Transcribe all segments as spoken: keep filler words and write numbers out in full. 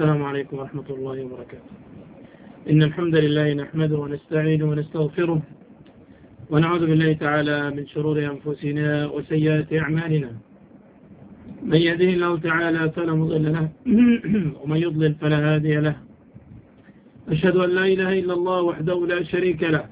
السلام عليكم ورحمة الله وبركاته. إن الحمد لله نحمده ونستعينه ونستغفره ونعوذ بالله تعالى من شرور أنفسنا وسيئات أعمالنا. من يهده الله تعالى فلا مضل له ومن يضلل فلا هادي له. أشهد أن لا إله إلا الله وحده لا شريك له،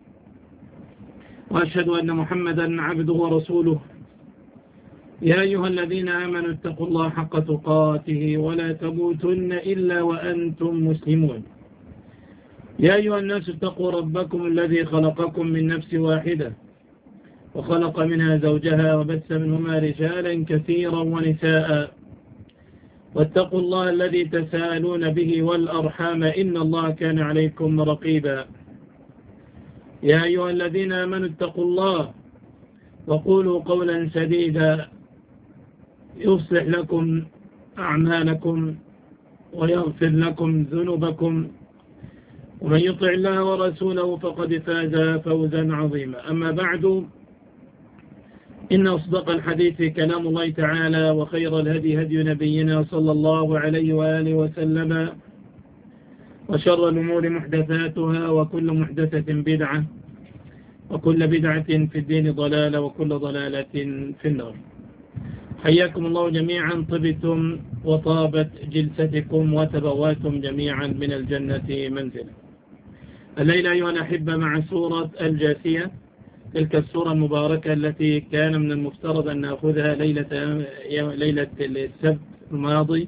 وأشهد أن محمدا عبده ورسوله. يا أيها الذين آمنوا اتقوا الله حق تقاته ولا تموتن إلا وأنتم مسلمون. يا أيها الناس اتقوا ربكم الذي خلقكم من نفس واحدة وخلق منها زوجها وبث منهما رجالا كثيرا ونساء، واتقوا الله الذي تساءلون به والأرحام إن الله كان عليكم رقيبا. يا أيها الذين آمنوا اتقوا الله وقولوا قولا سديدا يصلح لكم أعمالكم ويغفر لكم ذنوبكم، ومن يطع الله ورسوله فقد فاز فوزا عظيما. أما بعد، إن أصدق الحديث كلام الله تعالى، وخير الهدي هدي نبينا صلى الله عليه وآله وسلم، وشر الأمور محدثاتها، وكل محدثة بدعة، وكل بدعة في الدين ضلالة، وكل ضلالة في النار. حياكم الله جميعا، طبتم وطابت جلستكم وتبواتم جميعا من الجنة منزلا. الليلة أيها الأحبة مع سورة الجاثية، تلك السورة المباركة التي كان من المفترض أن نأخذها ليلة, ليلة السبت الماضي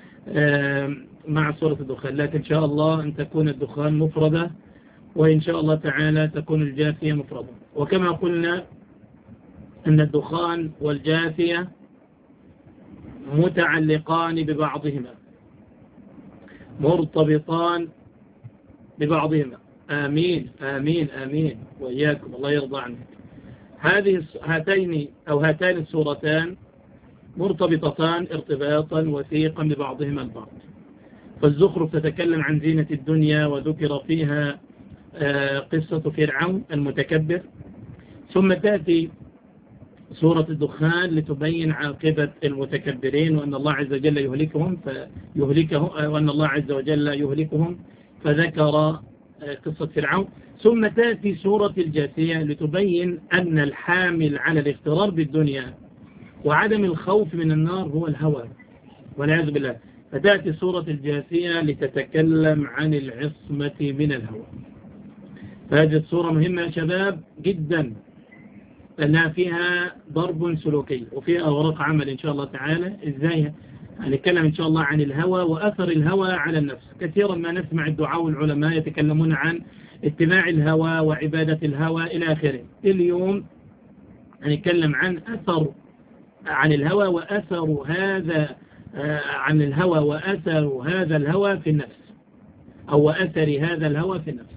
مع سورة الدخان، لكن إن شاء الله أن تكون الدخان مفردة، وإن شاء الله تعالى تكون الجاثية مفردة. وكما قلنا أن الدخان والجاثية متعلقان ببعضهما، مرتبطان ببعضهما. آمين آمين آمين وإياكم، الله يرضى عنك. هذه هاتين أو هاتان السورتان مرتبطتان ارتباطا وثيقا ببعضهما البعض. فالزخرف تتكلم عن زينة الدنيا، وذكر فيها قصة فرعون المتكبر، ثم تأتي سورة الدخان لتبين عاقبة المتكبرين، وأن الله عز وجل يهلكهم فيهلكهم وأن الله عز وجل يهلكهم فذكر قصة فرعون. ثم تأتي سورة الجاثية لتبين أن الحامل على الاغترار بالدنيا وعدم الخوف من النار هو الهوى والعياذ بالله. فتأتي سورة الجاثية لتتكلم عن العصمة من الهوى. فهذه السورة مهمة يا شباب جدا، لأنها فيها ضرب سلوكي وفيها أوراق عمل إن شاء الله تعالى. إزاي هنتكلم إن شاء الله عن الهوى وأثر الهوى على النفس. كثيرا ما نسمع الدعاء والعلماء يتكلمون عن اتباع الهوى وعبادة الهوى إلى آخره. اليوم هنتكلم عن أثر عن الهوى وأثر هذا عن الهوى وأثر هذا الهوى في النفس، أو وأثر هذا الهوى في النفس.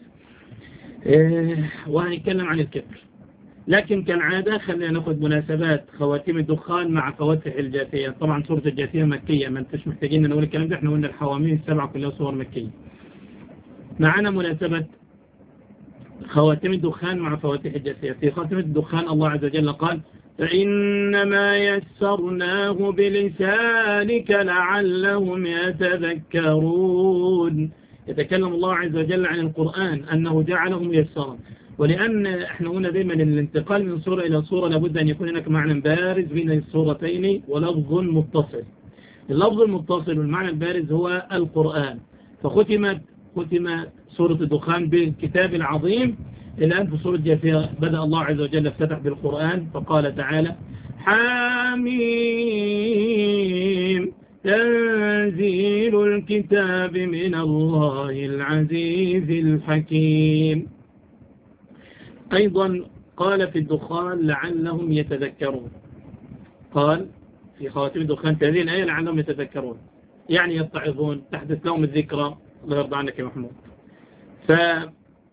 وهنتكلم عن الكبر. لكن كالعادة خلينا ناخذ مناسبات خواتيم الدخان مع فواتح الجاثية. طبعا سورة الجاثية مكية، ما انتش محتاجين نقول الكلام ده، احنا قلنا الحواميم السبعة كلها صور مكية. معنا مناسبة خواتيم الدخان مع فواتح الجاثية. في خواتيم الدخان الله عز وجل قال: فإنما يسرناه بلسانك لعلهم يتذكرون. يتكلم الله عز وجل عن القرآن أنه جعله ميسرا. ولأن احنا قلنا دايما الانتقال من صورة إلى صورة لابد أن يكون هناك معنى بارز بين الصورتين ولفظ متصل. اللفظ المتصل والمعنى البارز هو القرآن. فختمت ختم سورة الدخان بالكتاب العظيم. الآن في سورة الجاثية بدأ الله عز وجل افتتح بالقرآن، فقال تعالى: حميم تنزيل الكتاب من الله العزيز الحكيم. أيضا قال في الدخان: لعلهم يتذكرون. قال في خواتيم الدخان هذه الآية: لعلهم يتذكرون، يعني يتعظون، تحدث لهم الذكرى. الله يرضى عنك يا محمود. فبدأ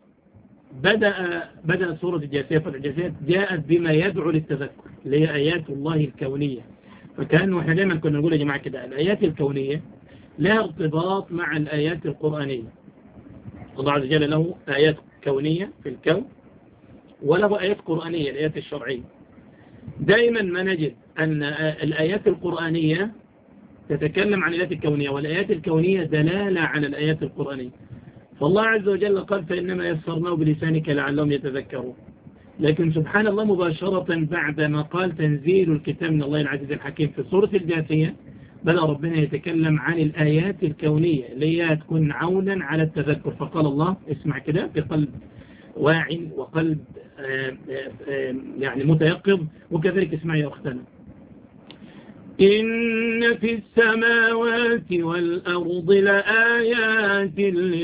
بدأ سورة الجاثية فتح الجاثية جاءت بما يدعو للتذكر، اللي هي آيات الله الكونية. فكأنه احنا دائما كنا نقول يا جماعة كده، الآيات الكونية لها ارتباط مع الآيات القرآنية. الله عز وجل له آيات كونية في الكون، وله آيات قرآنية، الآيات الشرعية. دائما ما نجد أن الآيات القرآنية تتكلم عن الآيات الكونية، والآيات الكونية دلالة على الآيات القرآنية. فالله عز وجل قال فإنما يسرناه بلسانك لعلهم يتذكرون. لكن سبحان الله مباشرة بعد ما قال تنزيل الكتاب من الله العزيز الحكيم في سورة الجاثية بدأ ربنا يتكلم عن الآيات الكونية اللي هي تكون عونا على التذكر. فقال الله اسمع كده بقلب واع وقلب آآ آآ يعني متيقظ، وكذلك اسمع يا أختنا: إن في السماوات والأرض لآيات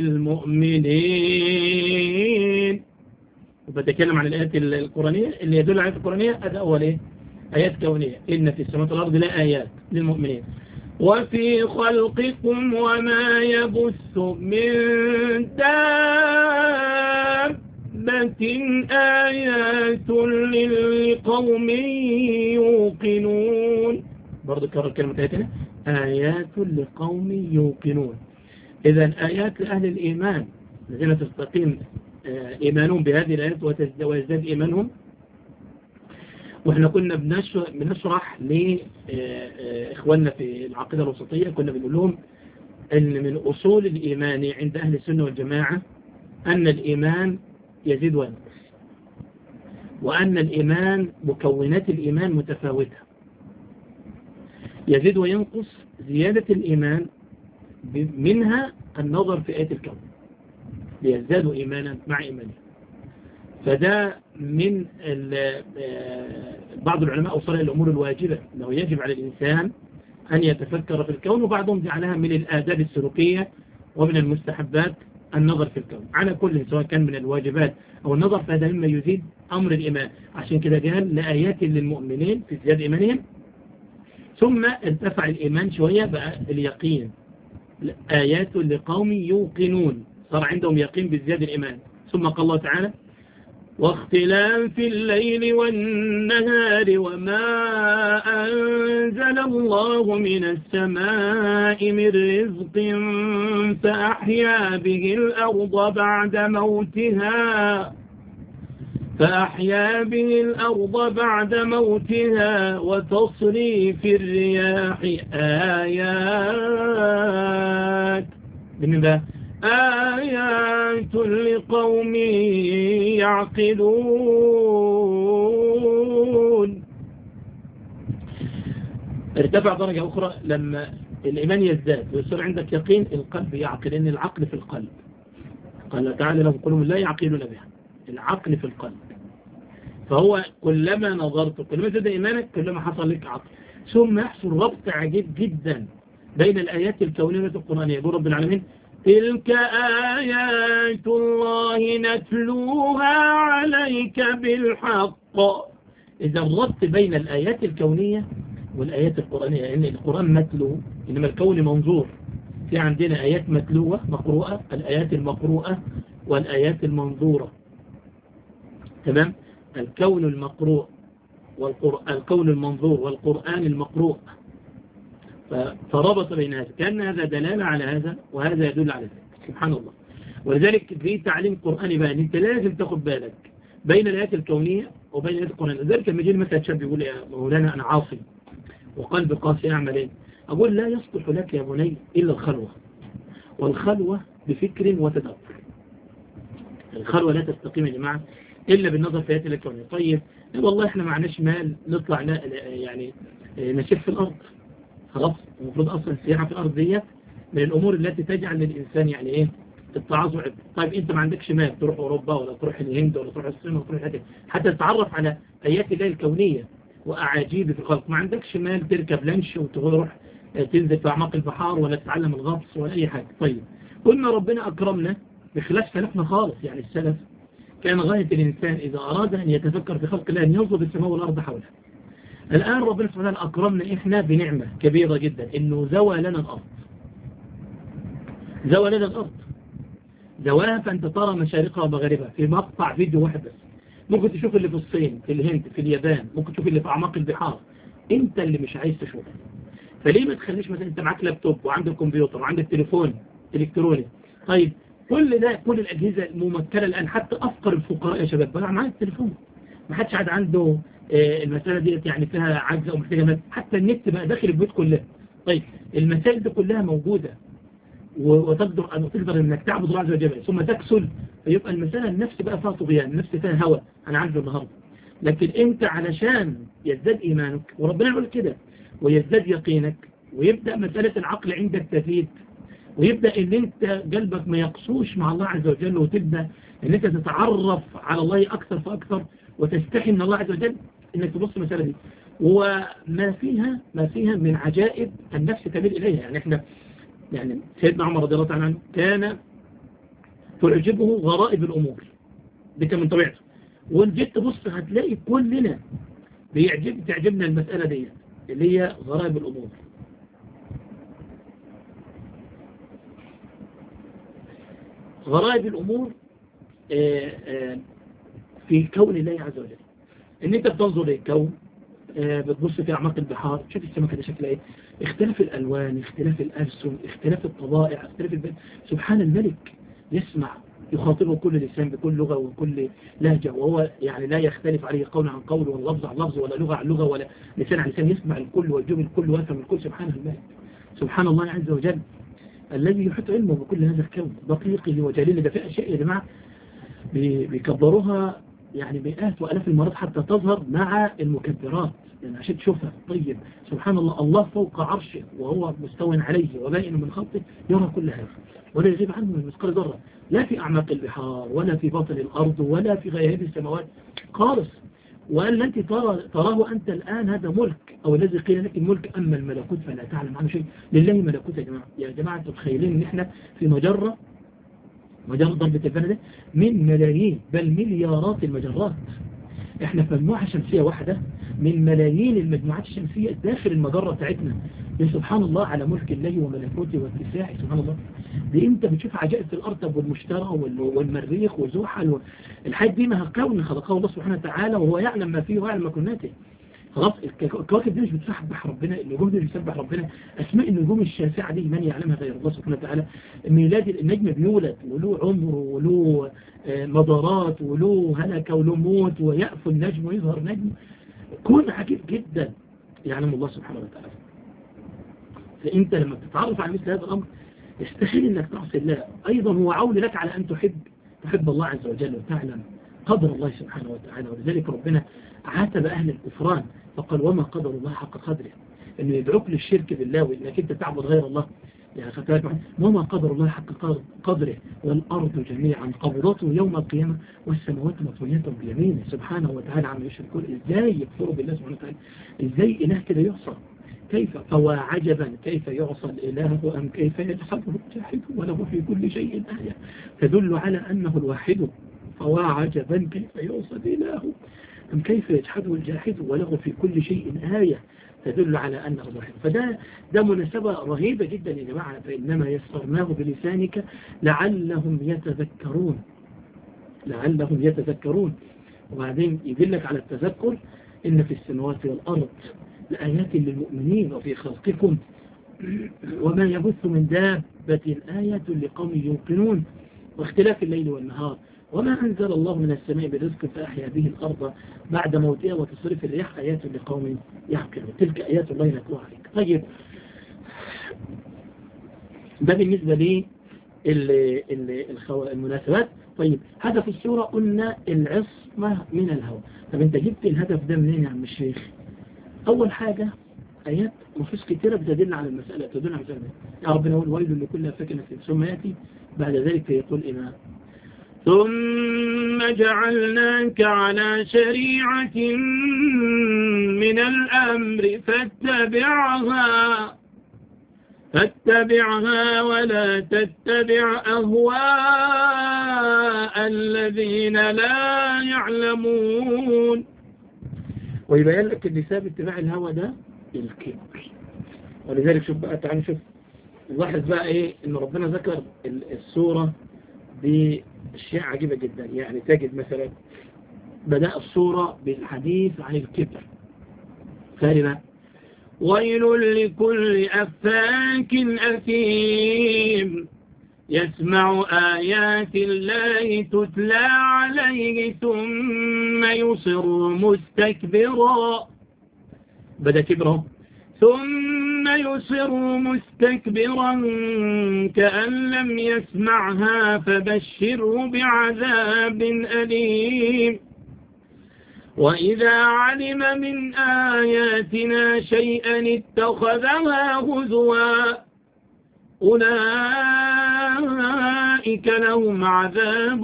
للمؤمنين. وبتكلم عن الآيات القرآنية اللي يدل على الآيات القرآنية. هذا أول إيه؟ آيات كونية. إن في السماوات والأرض لآيات للمؤمنين وفي خلقكم وما يبث من دابة آيات لقوم يوقنون. برضو كرر كلمة آياتنا: آيات لقوم يوقنون. إذن آيات لأهل الإيمان الذين تستقيم إيمانهم بهذه الآيات ويزداد إيمانهم. وإحنا كنا بنشرح لإخواننا في العقيدة الوسطية، كنا بنقول لهم أن من أصول الإيمان عند أهل السنة والجماعة أن الإيمان يزيد وينقص، وأن الإيمان مكونات الإيمان متفاوتة، يزيد وينقص. زيادة الإيمان منها النظر في آيات الكون ليزدادوا إيمانا مع إيمانهم. فده من بعض العلماء أوصل إلى الأمور الواجبة أنه يجب على الإنسان أن يتفكر في الكون، وبعضهم جعلها من الآداب السلوكية ومن المستحبات النظر في الكون على كل، سواء كان من الواجبات أو النظر، فهذا مما يزيد أمر الإيمان. عشان كده قال لآيات للمؤمنين في زيادة إيمانهم، ثم ارتفع الإيمان شوية بقى اليقين: آيات لقوم يوقنون، صار عندهم يقين بزيادة الإيمان. ثم قال الله تعالى: واختلاف الليل والنهار وما أنزل الله من السماء من رزق فأحيا به الأرض بعد موتها فأحيا به الأرض بعد موتها وتصريف الرياح آيات من ذا آيات لقوم يعقلون. ارتفع درجة أخرى لما الإيمان يزداد ويصير عندك يقين، القلب يعقل، إن العقل في القلب. قال تعالى: لهم قلوب لا يعقلون بها. العقل في القلب. فهو كلما نظرت كلما زاد إيمانك كلما حصل لك عقل. ثم يحصل ربط عجيب جدا بين الآيات الكونية والقرآنية. يقول رب العالمين: تلك آيات الله نتلوها عليك بالحق. إذا الربط بين الآيات الكونية والآيات القرآنية، لأن يعني القرآن متلو إنما الكون منظور. في عندنا آيات متلوة مقروءة، الآيات المقروءة والآيات المنظورة. تمام؟ الكون المقروء والقرآن، الكون المنظور والقرآن المقروء. فربط بين هذا، كأن هذا دلالة على هذا وهذا يدل على ذلك. سبحان الله. ولذلك في تعليم قرآني بقى أنت لازم تاخد بالك بين الآيات الكونية وبين الآيات القرآنية. لذلك لما يجي مثلا شاب يقول: يا مولانا أنا عاصي وقلبي قاسي أعمل إيه؟ أقول: لا يصلح لك يا بني إلا الخلوة، والخلوة بفكر وتدبر. الخلوة لا تستقيم يا جماعة إلا بالنظر في آيات الكونية. طيب والله إحنا معناش مال نطلع يعني نسيح في الأرض، خلاص المفروض أصلا السياحة في الأرض دي من الأمور التي تجعل للإنسان يعني إيه التعاظم. طيب أنت ما عندكش مال تروح أوروبا ولا تروح الهند ولا تروح الصين ولا تروح حتى حتى تتعرف على آيات الله الكونية وأعاجيب في الخلق. ما عندكش مال تركب لانش وتروح تنزل في أعماق البحار ولا تتعلم الغطس ولا أي حاجة. طيب قلنا ربنا أكرمنا بخلاف سلفنا خالص. يعني السلف كان غاية الإنسان إذا أراد أن يتفكر في خلق الله أن ينظر السماء والأرض حولها. الآن ربنا سبحانه وتعالى أكرمنا إحنا بنعمة كبيرة جدا، إنه زوى لنا الأرض. زوى لنا الأرض زواها، فأنت ترى مشارقها ومغاربها في مقطع فيديو واحد بس. ممكن تشوف اللي في الصين، في الهند، في اليابان، ممكن تشوف اللي في أعماق البحار. أنت اللي مش عايز تشوفه. فليه ما تخليش مثلا أنت معاك لابتوب وعندك كمبيوتر وعندك تليفون إلكتروني؟ طيب كل ده، كل الأجهزة الممثلة الآن، حتى أفقر الفقراء يا شباب بقى معاك التليفون. ما حدش عاد عنده المسألة دي يعني فيها عجز أو محتاجة مال. حتى النت بقى داخل البيوت كلها. طيب المسائل دي كلها موجودة، وتقدر أن تقدر أنك تعبد الله عز وجل ثم تكسل، فيبقى المسألة النفس بقى فيها طغيان، النفس فيها هوى، أنا عارفه النهاردة. لكن أنت علشان يزداد إيمانك، وربنا يقول كده، ويزداد يقينك، ويبدأ مسألة العقل عندك تزيد، ويبدأ ان انت قلبك ما يقصوش مع الله عز وجل، وتبدأ ان انت تتعرف على الله اكثر فاكثر، وتستحي من الله عز وجل، انك تبص المسألة دي وما فيها ما فيها من عجائب النفس تميل اليها. يعني احنا يعني سيدنا عمر رضي الله تعالى عنه كان تعجبه غرائب الامور، دي كان من طبيعته، وان جيت تبص هتلاقي كلنا بيعجب تعجبنا المسألة دي اللي هي غرائب الامور. غرائب الأمور آآ آآ في كون الله عز وجل، ان انت بتنظر للكون، بتبص في أعماق البحار، شوف السمكة ده شكلها ايه، اختلاف الألوان، اختلاف الألسن، اختلاف الطبائع، اختلاف البلد. سبحان الملك يسمع يخاطبه كل لسان بكل لغة وكل لهجة، وهو يعني لا يختلف عليه قول عن قول، ولا لفظ عن لفظ، ولا لغة عن لغة، ولا لسان عن لسان، يسمع الكل ويجوب الكل ويفهم الكل. سبحان الملك، سبحان الله عز وجل الذي يحيط علمه بكل هذا الكون دقيقه وجليله. ده في أشياء يا جماعة بيكبروها يعني مئات وألاف المرات حتى تظهر مع المكبرات، يعني عشان تشوفها. طيب سبحان الله، الله فوق عرشه وهو مستوى عليه وبائن من خلقه، يرى كل هذا ولا يغيب عنه من مثقال ذرة، لا في أعماق البحار ولا في باطن الأرض ولا في غياب السماوات خالص. وقال أنت ترى تراه أنت الآن هذا ملك، أو الذي قيل لك الملك، أما الملكوت فلا تعلم عنه شيء. لله ملكوت يا جماعة. يا جماعة أنتم متخيلين إن إحنا في مجرة مجرة ضربة البلد من ملايين بل مليارات المجرات، إحنا في مجموعة شمسية واحدة من ملايين المجموعات الشمسية داخل المجرة بتاعتنا. سبحان الله على ملك الله وملكوته واتساعه. سبحان الله، دي انت بتشوف عجائب في الارض والمشتري والمريخ وزحل، الحاجات دي ما كون خلقه الله سبحانه وتعالى، وهو يعلم ما فيه ويعلم مكناته. خلاص الكواكب دي مش بتسبح ربنا، النجوم دي بتسبح ربنا. اسماء النجوم الشاسعه دي من يعلمها غير الله سبحانه وتعالى. ميلاد النجم بيولد وله عمر وله مدارات وله هلكه وله موت، ويأفل النجم ويظهر نجم. كون عجيب جدا يعلم الله سبحانه وتعالى. فانت لما بتتعرف على مثل هذا الامر يستحيل انك تعصي الله. ايضا هو عون لك على ان تحب تحب الله عز وجل وتعلم قدر الله سبحانه وتعالى. ولذلك ربنا عاتب اهل الكفران فقال وما قدر الله حق قدره، انه يدعوك للشرك بالله وانك انت تعبد غير الله. يعني خدت وما قدر الله حق قدره والارض جميعا قبضته يوم القيامه والسماوات مطويات بيمينه سبحانه وتعالى عما يشركون. ازاي يكفروا بالله سبحانه وتعالى؟ ازاي اله كده يعصى؟ كيف فوا عجبا كيف يعصى الإله أم كيف يجحده الجاحد وله في كل شيء آية تدل على أنه الواحد. فوا عجبا كيف يعصى الإله أم كيف يجحده الجاحد وله في كل شيء آية تدل على أنه الواحد. فده ده مناسبة رهيبة جدا يا جماعة. فإنما يسرناه بلسانك لعلهم يتذكرون لعلهم يتذكرون وبعدين يدلك على التذكر إن في السماوات والأرض لآيات للمؤمنين وفي خلقكم وما يبث من دابة آيات لقوم يوقنون واختلاف الليل والنهار وما أنزل الله من السماء برزق فأحيا به الأرض بعد موتها وتصريف الرياح آيات لقوم يعقلون. تلك آيات الله نتلوها عليك. طيب ده بالنسبة لي المناسبات. طيب هدف السورة قلنا العصمة من الهوى. طب انت جبت الهدف ده منين يا عم الشيخ؟ أول حاجة آيات نصوص كتيرة بتدل على المسألة تدل على المسألة. يا ربنا يقول ويل لكل أفاك أثيم، ثم يأتي بعد ذلك يقول إمام ثم جعلناك على شريعة من الأمر فاتبعها فاتبعها ولا تتبع أهواء الذين لا يعلمون. ويبين لك ان سبب اتباع الهوى ده الكبر. ولذلك شوف بقى تعالى شوف لاحظ بقى ايه ان ربنا ذكر السورة باشياء عجيبة جدا. يعني تجد مثلا بدأ السورة بالحديث عن الكبر فارنا ويل لكل أفاك أثيم يسمع آيات الله تتلى عليه ثم يصر مستكبرا. بدأ كبره ثم يصر مستكبرا كأن لم يسمعها فبشره بعذاب أليم وإذا علم من آياتنا شيئا اتخذها هزوا أولئك لهم عذاب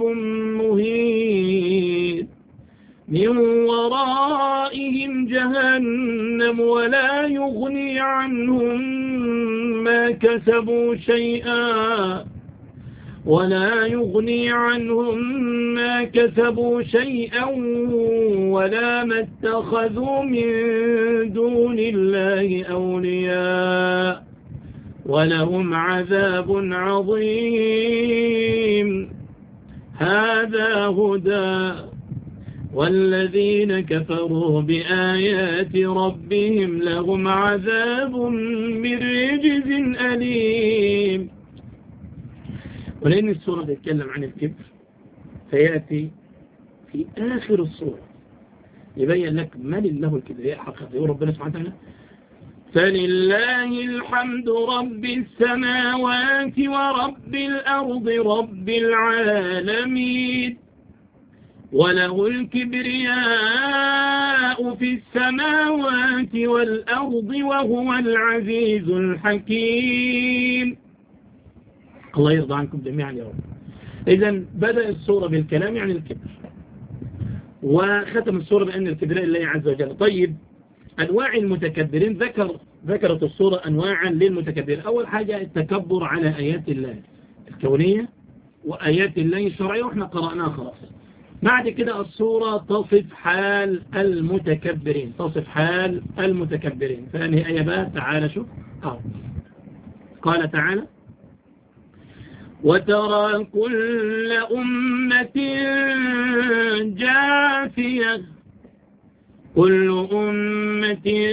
مهين من ورائهم جهنم ولا يغني عنهم ما كسبوا شيئا ولا يغني عنهم ما كسبوا شيئا ولا ما اتخذوا من دون الله أولياء ولهم عذاب عظيم هذا هدى والذين كفروا بآيات ربهم لهم عذاب من رجز أليم. ولأن السورة تتكلم عن الكبر فيأتي في آخر السورة يبين لك من الله الكبرياء حقا. يقول ربنا سبحانه وتعالى فلله الحمد رب السماوات ورب الأرض رب العالمين وله الكبرياء في السماوات والأرض وهو العزيز الحكيم. الله يرضى عنكم جميعا يا رب. إذن بدأ السورة بالكلام عن الكبر وختم السورة بأن الكبرياء لله عز وجل. طيب أنواع المتكبرين ذكر ذكرت السورة أنواعا للمتكبرين. أول حاجة التكبر على آيات الله الكونية وآيات الله الشرعية وإحنا قرأناها خلاص. بعد كده السورة تصف حال المتكبرين تصف حال المتكبرين فأنهي آية بقى تعالى شوف آه. قال تعالى وترى كل أمة جاثية كل أمة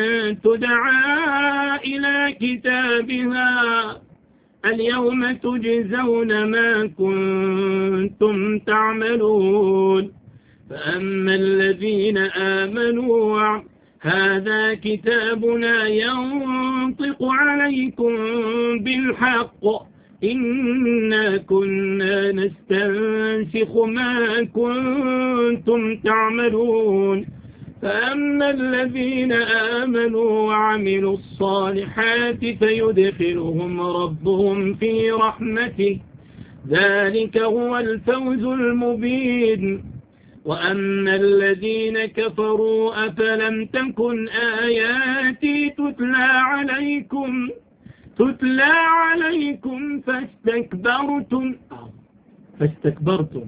تدعى إلى كتابها اليوم تجزون ما كنتم تعملون فأما الذين آمنوا هذا كتابنا ينطق عليكم بالحق إنا كنا نستنسخ ما كنتم تعملون فأما الذين آمنوا وعملوا الصالحات فيدخلهم ربهم في رحمته ذلك هو الفوز المبين وأما الذين كفروا أفلم تكن آياتي تتلى عليكم تتلى عليكم فاستكبرتم فاستكبرتم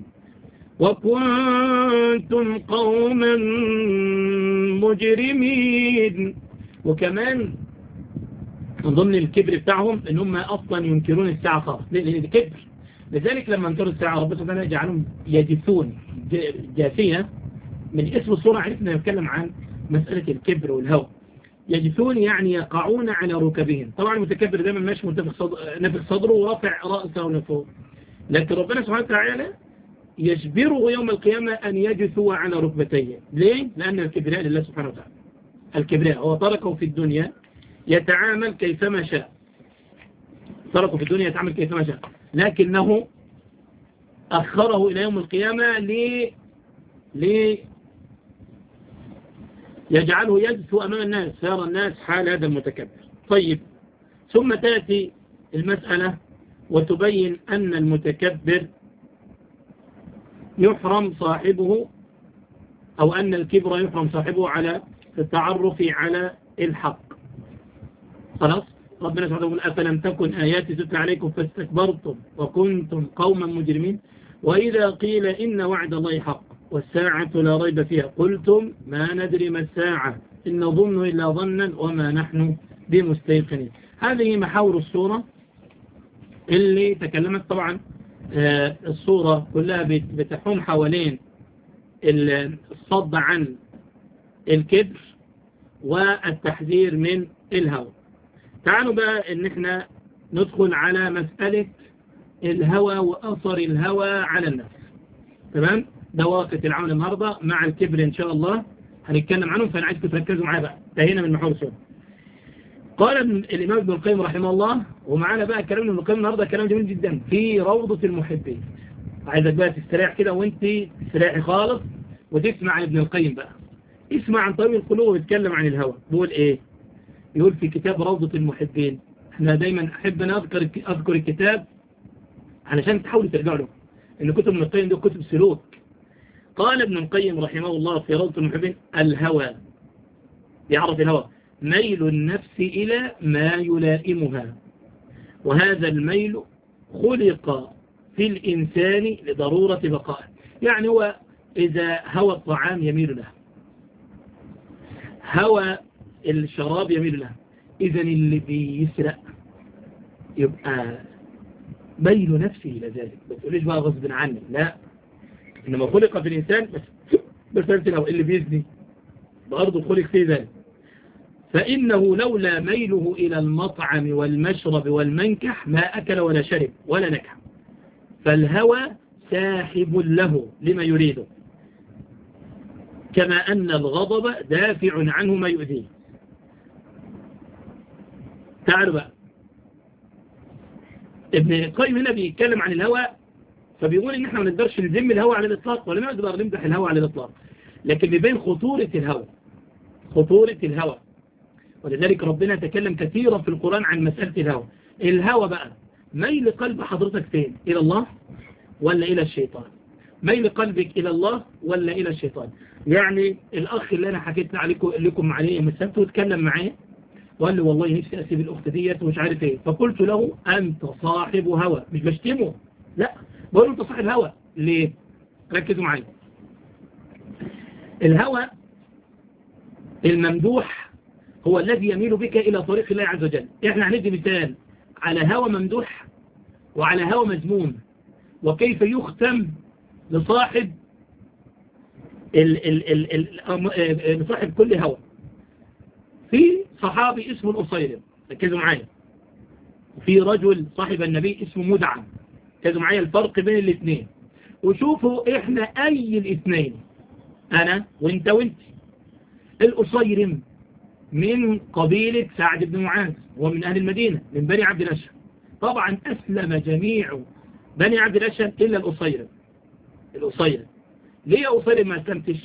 وكنتم قوما مجرمين. وكمان من ضمن الكبر بتاعهم ان هم اصلا ينكرون الساعة خالص لان ده كبر. لذلك لما انكروا الساعة ربنا سبحانه يجعلهم يجثون جاثية. من اسم الصورة عرفنا يتكلم عن مسألة الكبر والهوى. يجثون يعني يقعون على ركبهم. طبعا المتكبر دايما ماشي منتفخ صدر نفخ صدره ورافع رأسه لفوق. لكن ربنا سبحانه وتعالى يجبره يوم القيامة أن يجثوا على ركبتيه. ليه؟ لأن الكبرياء لله سبحانه وتعالى. الكبرياء هو تركه في الدنيا يتعامل كيفما شاء تركه في الدنيا يتعامل كيفما شاء لكنه أخره إلى يوم القيامة ليه ليه يجعله يجثو أمام الناس سيرى الناس حال هذا المتكبر. طيب ثم تأتي المسألة وتبين أن المتكبر يحرم صاحبه أو أن الكبر يحرم صاحبه على التعرف على الحق. خلاص ربنا سبحانه وتعالى أفلم تكن آياتي تتلى عليكم فاستكبرتم وكنتم قوما مجرمين وإذا قيل إن وعد الله حق والساعة لا ريب فيها قلتم ما ندري ما الساعة إن نظن إلا ظنا وما نحن بمستيقنين. هذه محاور السورة اللي تكلمت. طبعا الصورة كلها بتحوم حوالين الصد عن الكبر والتحذير من الهوى. تعالوا بقى ان احنا ندخل على مسألة الهوى وأثر الهوى على الناس. تمام؟ ده واقع العون النهاردة مع الكبر ان شاء الله هنتكلم عنهم. فانا عايزكم تركزوا معايا بقى. انتهينا من محور السورة. قال الإمام ابن القيم رحمه الله، ومعانا بقى كلام ابن القيم النهارده كلام جميل جدا في روضة المحبين. عايزك بقى تستريح كده وانت تستريحي خالص وتسمع عن ابن القيم بقى. اسمع عن طبيب القلوب ويتكلم عن الهوى. بيقول ايه؟ يقول في كتاب روضة المحبين. احنا دايما احب ان اذكر اذكر الكتاب علشان تحاولوا ترجعوا له، ان كتب ابن القيم دي كتب سلوك. قال ابن القيم رحمه الله في روضة المحبين: الهوى، يعرف الهوى ميل النفس إلى ما يلائمها، وهذا الميل خلق في الإنسان لضرورة بقائه. يعني هو إذا هوى الطعام يميل له، هوى الشراب يميل له، إذا اللي بيسرق يبقى ميل نفسه إلى ذلك. ما تقوليش بقى غصب عني، لا، إنما خلق في الإنسان بس بس الهوى. اللي بيزني برضه خلق فيه ذلك. فإنه لولا ميله إلى المطعم والمشرب والمنكح ما أكل ولا شرب ولا نكح. فالهوى ساحب له لما يريده، كما أن الغضب دافع عنه ما يؤذيه. تعالوا بقى، ابن القيم هنا بيتكلم عن الهوى، فبيقول إن احنا ما نقدرش نذم الهوى على الإطلاق، ولا نقدر نمدح الهوى على الإطلاق، لكن بيبين خطورة الهوى، خطورة الهوى. ولذلك ربنا تكلم كثيرا في القرآن عن مسألة الهوى. الهوى بقى ميل قلب حضرتك فين؟ إلى الله ولا إلى الشيطان؟ ميل قلبك إلى الله ولا إلى الشيطان؟ يعني الأخ اللي أنا حكيت عليكم لكم عليه مسألته واتكلم معايا وقال لي والله نفسي أسيب الأخت ديت ومش عارف إيه، فقلت له أنت صاحب هوى. مش بشتمه، لا، بقول له أنت صاحب هوى. ليه؟ ركزوا معايا. الهوى الممدوح هو الذي يميل بك إلى طريق الله عز وجل. إحنا هندي مثال على هوى ممدوح وعلى هوى مذموم، وكيف يختم لصاحب ال ال ال ال لصاحب كل هوى. في صحابي اسمه الأصيرم، ركزوا معايا، في رجل صاحب النبي اسمه مدعم. ركزوا معايا الفرق بين الاثنين، وشوفوا إحنا أي الاثنين، أنا وإنت وإنت. الأصيرم من قبيلة سعد بن معاذ، ومن أهل المدينة من بني عبد الأشهر. طبعا أسلم جميع بني عبد الأشهر إلا الأصيرم. الأصيرم ليه يا أصيرم ما أسلمتش؟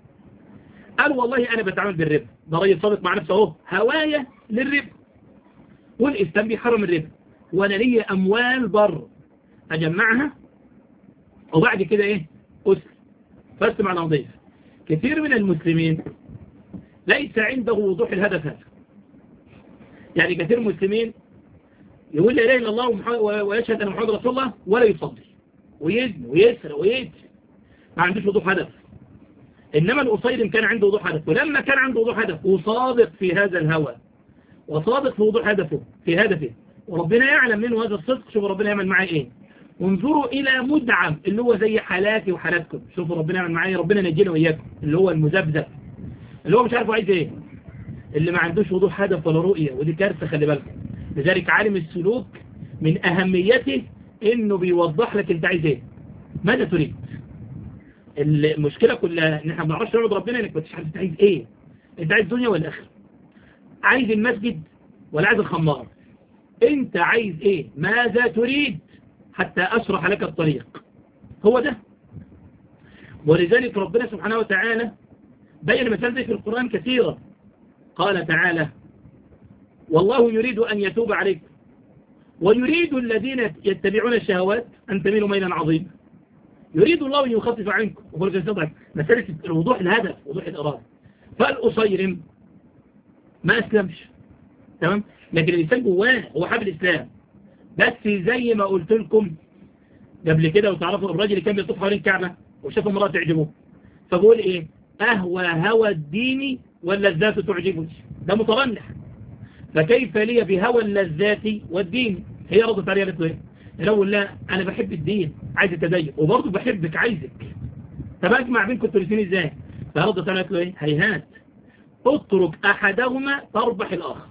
قال والله أنا بتعامل بالربا، ده راجل صادق مع نفسه اهو، هواية للربا، والإسلام بيحرم الربا، وأنا لي أموال بر أجمعها وبعد كده إيه؟ أسلم. فأسلم على نظيف. كثير من المسلمين ليس عنده وضوح الهدف هذا. يعني كثير من المسلمين يقول لا إله إلا الله ويشهد أن محمد رسول الله ولا يصلي ويزن ويسرق ويجري، ما عندوش وضوح هدف. إنما الأصيرم كان عنده وضوح هدف، ولما كان عنده وضوح هدف وصادق في هذا الهوى وصادق في وضوح هدفه في هدفه، وربنا يعلم منه هذا الصدق. شوفوا ربنا يعمل معاه إيه. انظروا إلى مدعم اللي هو زي حالاتي وحالاتكم. شوفوا ربنا يعمل معاه، ربنا نجينا وإياكم، اللي هو المذبذب، اللي هو مش عارف عايز ايه، اللي ما عندوش وضوح هدف ولا رؤية، ودي كارثة خلي بالكم. لذلك عالم السلوك من أهميته إنه بيوضح لك أنت عايز ايه، ماذا تريد. المشكلة كلها إن احنا ما بنعرفش نعبد ربنا إنك ما تشحن أنت عايز ايه. أنت عايز دنيا ولا آخرة؟ عايز المسجد ولا عايز الخمار؟ أنت عايز ايه؟ ماذا تريد حتى أشرح لك الطريق. هو ده. ولذلك ربنا سبحانه وتعالى بين مثال ذلك في القرآن كثيرا. قال تعالى: والله يريد أن يتوب عليكم ويريد الذين يتبعون الشهوات أن تميلوا ميلا عظيما. يريد الله أن يخفف عنكم. مسألة الوضوح الهدف، وضوح الإرادة. فالأصيرم ما أسلمش، تمام، لكن الإنسان جواه هو حابب الإسلام، بس زي ما قلت لكم قبل كده وتعرفوا الراجل اللي كان بيطوف حوالين الكعبة وشاف امرأة تعجبه، فبقول إيه؟ أهوى هوى الدين واللذات تعجبني. ده مترنح. فكيف لي بهوى اللذات والدين؟ هي ردت عليها قالت له ايه؟ لو لا انا بحب الدين عايز التدين وبرضه بحبك عايزك، طب اجمع بينكم الثلاثين ازاي؟ فردت عليها قالت له ايه؟ هيهات، اترك احدهما تربح الاخر.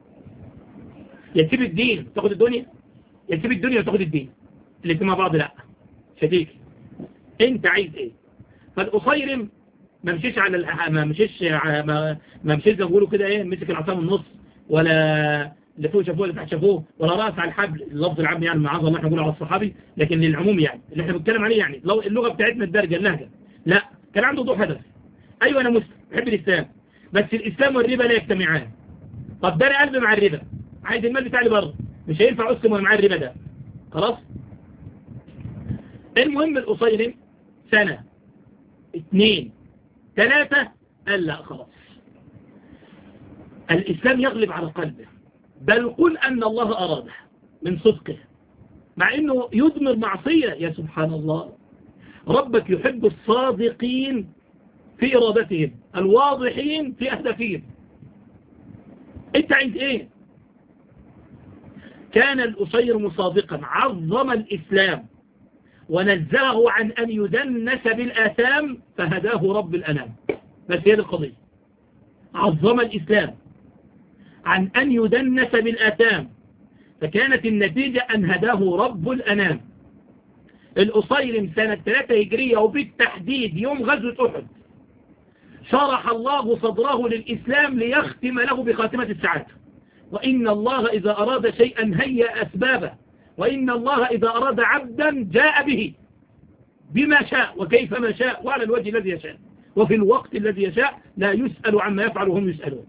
يا تسيب الدين تاخد الدنيا، يا تسيب الدنيا وتاخد الدين، الاثنين مع بعض لا. شديك انت عايز ايه؟ فالأصيرم ما مشيش على ما مشيش ما ما مشيش زي ما بيقولوا كده ايه، مسك العصا من النص ولا اللي فوق شافوه اللي تحت شافوه، ولا رأس على الحبل، اللفظ العام يعني معاذ الله احنا نقول على الصحابي، لكن للعموم يعني اللي احنا بنتكلم عليه يعني لو اللغة بتاعتنا الدارجة اللهجة، لا كان عنده وضوح هدف. ايوه انا مسلم بحب الاسلام، بس الاسلام والربا لا يجتمعان. طب ده انا قلبي مع الربا، عايز المال بتاعي بره، مش هينفع اسلم وانا معايا الربا ده، خلاص. المهم القصيرم سنة اثنين ثلاثة قال لا خلاص، الإسلام يغلب على قلبه، بل قل أن الله أراده من صدقه، مع أنه يدمر معصية. يا سبحان الله، ربك يحب الصادقين في إرادتهم الواضحين في أهدافهم. أنت عايز إيه؟ كان القصيرم صادقا، عظم الإسلام ونزهه عن أن يدنس بالآثام فهداه رب الأنام. بس هي القضية، عظم الإسلام عن أن يدنس بالآثام، فكانت النتيجة أن هداه رب الأنام. القصيرم سنة ثلاثة هجرية وبالتحديد يوم غزوة أحد شرح الله صدره للإسلام ليختم له بخاتمة السعادة. وإن الله إذا أراد شيئا هيأ أسبابه، وإن الله إذا أراد عبدا جاء به بما شاء وكيف ما شاء وعلى الوجه الذي يشاء وفي الوقت الذي يشاء، لا يسأل عما يفعل وهم يسألون.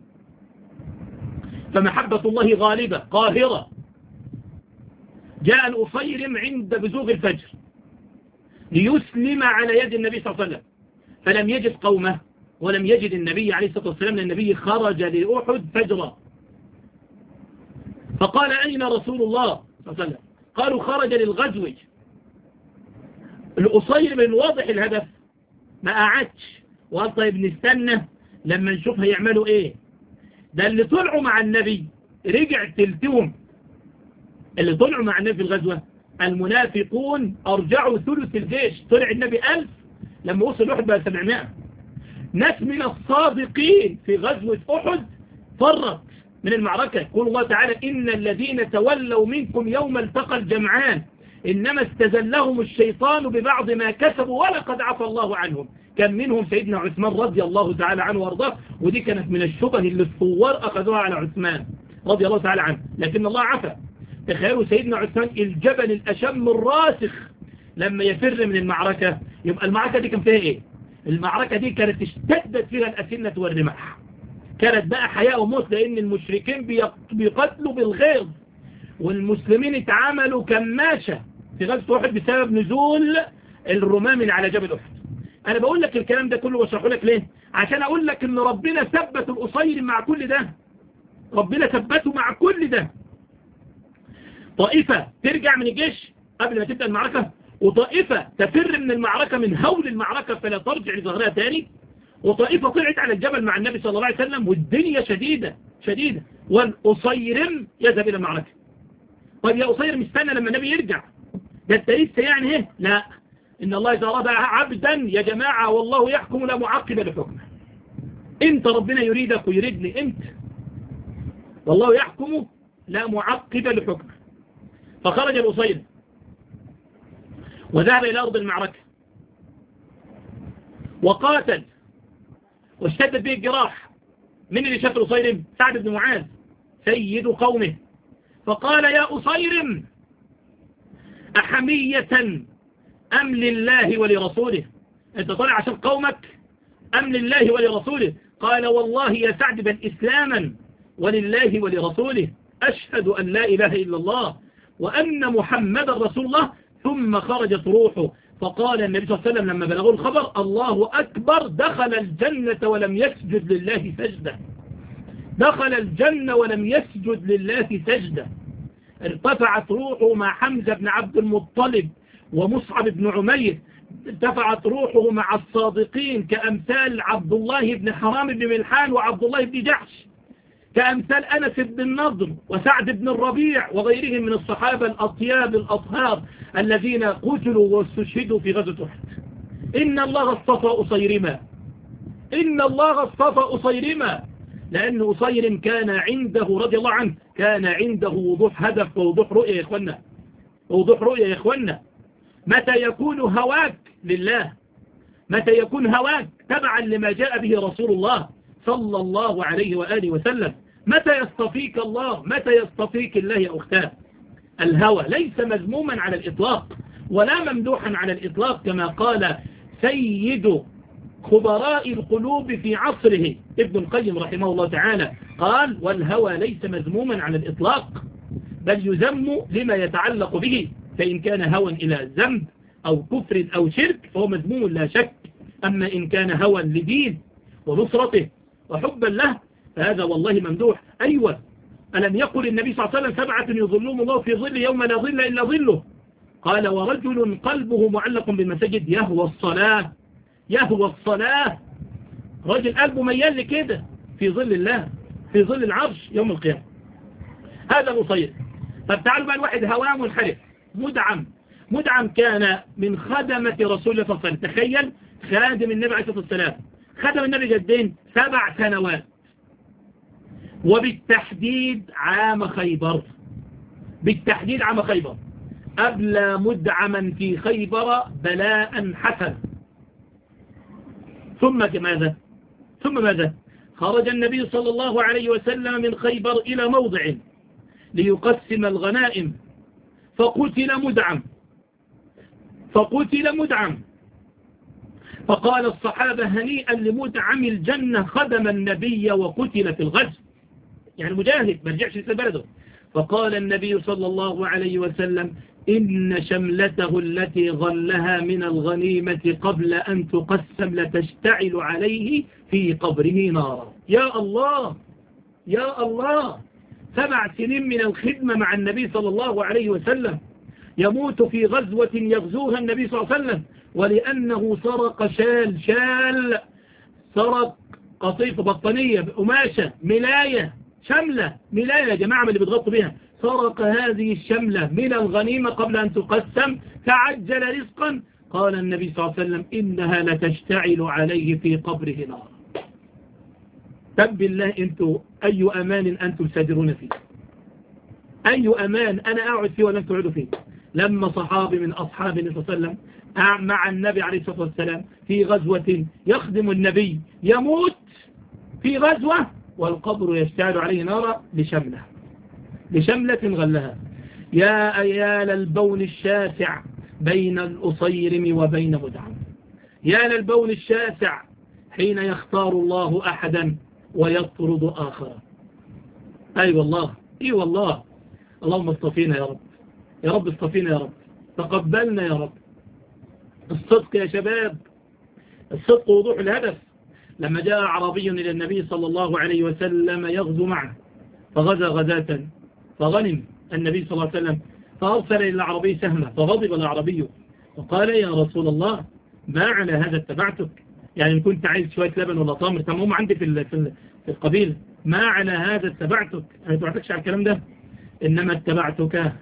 فمحبة الله غالبة قاهرة. جاء القصيرم عند بزوغ الفجر ليسلم على يد النبي صلى الله عليه وسلم، فلم يجد قومه ولم يجد النبي عليه الصلاة والسلام، لأن النبي خرج لأحد فجرا. فقال أين رسول الله صلى الله عليه وسلم؟ قالوا خرج للغزو. القصيرم من واضح الهدف ما قعدش وقال طيب نستنى لما نشوف هيعملوا ايه. ده اللي طلعوا مع النبي رجع تلتهم، اللي طلعوا مع النبي في الغزوة المنافقون أرجعوا ثلث الجيش. طلع النبي ألف، لما وصل أحد بقى سبعمائة. ناس من الصادقين في غزوة أحد فرت من المعركة. يقول الله تعالى إن الذين تولوا منكم يوم التقى الجمعان إنما استزلهم الشيطان ببعض ما كسبوا ولقد عفى الله عنهم. كان منهم سيدنا عثمان رضي الله تعالى عنه وارضاه، ودي كانت من الشبه اللي الثوار أخذوها على عثمان رضي الله تعالى عنه، لكن الله عفى. تخيلوا سيدنا عثمان الجبل الأشم الراسخ لما يفر من المعركة، يبقى المعركة دي كان فيها ايه؟ المعركة دي كانت اشتدت فيها الأسنة والرماح، كانت بقى حياة وموت، لأن المشركين بيقتلوا بالغيظ والمسلمين اتعاملوا كماشة في غزوة أحد بسبب نزول الرماة من على جبل أحد. أنا بقول لك الكلام ده كله واشرحه لك ليه؟ عشان أقول لك إن ربنا ثبت القصير مع كل ده، ربنا ثبته مع كل ده. طائفة ترجع من الجيش قبل ما تبدأ المعركة، وطائفة تفر من المعركة من هول المعركة فلا ترجع لظهرها تاني، وطائفة طلعت على الجبل مع النبي صلى الله عليه وسلم والدنيا شديدة شديدة، والقصيرم يذهب إلى المعركة. طيب يا قصيرم استنى لما النبي يرجع، ده انت لسه يعني ايه؟ لا، إن الله إذا أراد عبدا يا جماعة والله يحكم لا معقب لحكمه. انت ربنا يريدك ويريدني انت، والله يحكم لا معقب لحكمه. فخرج القصيرم وذهب إلى أرض المعركة وقاتل واشتدت به الجراح. من اللي شاف القصيرم؟ سعد بن معاذ سيد قومه. فقال يا قصيرم أحمية أم لله ولرسوله؟ أنت طالع عشان قومك أم لله ولرسوله؟ قال والله يا سعد بل إسلاما ولله ولرسوله، أشهد أن لا إله إلا الله وأن محمد رسول الله. ثم خرجت روحه. فقال النبي صلى الله عليه وسلم لما بلغوا الخبر الله أكبر، دخل الجنة ولم يسجد لله سجدة، دخل الجنة ولم يسجد لله سجدة. ارتفعت روحه مع حمزة بن عبد المطلب ومصعب بن عمير، ارتفعت روحه مع الصادقين كأمثال عبد الله بن حرام بن ملحان وعبد الله بن جحش، كأمثال أنس بن النضر وسعد بن الربيع وغيرهم من الصحابة الأطياب الأطهار الذين قتلوا واستشهدوا في غزوة أحد. إن الله اصطفى قصيرما، إن الله اصطفى قصيرما، لأن قصيرم كان عنده رضي الله عنه كان عنده وضوح هدف ووضوح رؤية يا إخوانا، ووضوح رؤية يا إخوانا. متى يكون هواك لله، متى يكون هواك تبعا لما جاء به رسول الله صلى الله عليه وآله وسلم، متى يصطفيك الله؟ متى يصطفيك الله يا أختاه؟ الهوى ليس مذموما على الإطلاق ولا ممدوحا على الإطلاق، كما قال سيد خبراء القلوب في عصره ابن القيم رحمه الله تعالى، قال والهوى ليس مذموما على الإطلاق، بل يذم لما يتعلق به، فإن كان هوى إلى ذنب أو كفر أو شرك فهو مذموم لا شك. أما إن كان هوى لدين ونصرته وحبا له فهذا والله ممدوح. أيوة، ألم يقل النبي صلى الله عليه وسلم سبعة يظلهم الله في ظل يوم لا ظل إلا ظله؟ قال ورجل قلبه معلق بالمساجد يهوى الصلاة، يهوى الصلاة، رجل قلبه ميال لكده في ظل الله، في ظل العرش يوم القيامة. هذا مصير. طب تعالوا بقى الواحد هواه منحرف مدعم، مدعم كان من خدمة رسول الله صلى الله عليه وسلم. تخيل خادم النبي عليه الصلاة والسلام، خدم النبي جدين سبع سنوات، وبالتحديد عام خيبر، بالتحديد عام خيبر، أبلى مدعما في خيبر بلاء حسن. ثم ماذا؟ ثم ماذا؟ خرج النبي صلى الله عليه وسلم من خيبر إلى موضع ليقسم الغنائم، فقتل مدعم، فقتل مدعم، فقال الصحابة هنيئا لمدعم الجنة خدم النبي وقتل في الغزو، يعني مجاهد ما رجعش لبلده. فقال النبي صلى الله عليه وسلم إن شملته التي غلها من الغنيمة قبل أن تقسم لتشتعل عليه في قبره نارا. يا الله يا الله، سبع سنين من الخدمة مع النبي صلى الله عليه وسلم، يموت في غزوة يغزوها النبي صلى الله عليه وسلم، ولأنه سرق شال شال سرق قطيفة بطانية قماشة ملاية شملة ملاية يا جماعة اللي بتغطوا بها، سرق هذه الشملة من الغنيمة قبل أن تقسم تعجل رزقا. قال النبي صلى الله عليه وسلم إنها لتشتعل عليه في قبره نار. تب بالله أنتم أي أمان أنتم سادرون فيه؟ أي أمان أنا أقعد فيه ولم تقعدوا فيه؟ لما صحابي من أصحاب النبي صلى الله عليه وسلم مع النبي عليه الصلاة والسلام في غزوة يخدم النبي يموت في غزوة والقبر يشتعل عليه نارا لشملة لشملة غلها. يا أيال البون الشاسع بين الأصيرم وبين مدعم، يا للبون الشاسع حين يختار الله أحدا ويطرد آخر. أي أيوة والله أي أيوة والله. اللهم اصطفينا يا رب، يا رب اصطفينا يا رب، تقبلنا يا رب. الصدق يا شباب، الصدق وضوح الهدف. لما جاء عربي إلى النبي صلى الله عليه وسلم يغزو معه، فغزا غزاة فغنم النبي صلى الله عليه وسلم، فأرسل إلى العربي سهمة، فغضب العربي وقال يا رسول الله ما على هذا اتبعتك؟ يعني إن كنت عايز شوية لبن ولا تمر تمام عندي في في القبيل، ما على هذا اتبعتك؟ أنا ما اتبعتكش على الكلام ده، إنما اتبعتك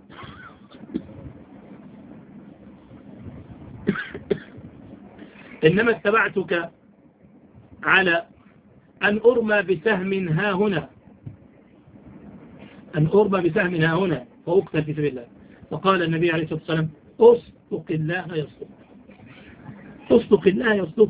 إنما اتبعتك على أن أرمى بسهم ها هنا، أن أرمى بسهم ها هنا فأقتل في سبيل الله. فقال النبي عليه الصلاة والسلام أصدق الله يصدق، أصدق الله يصدق.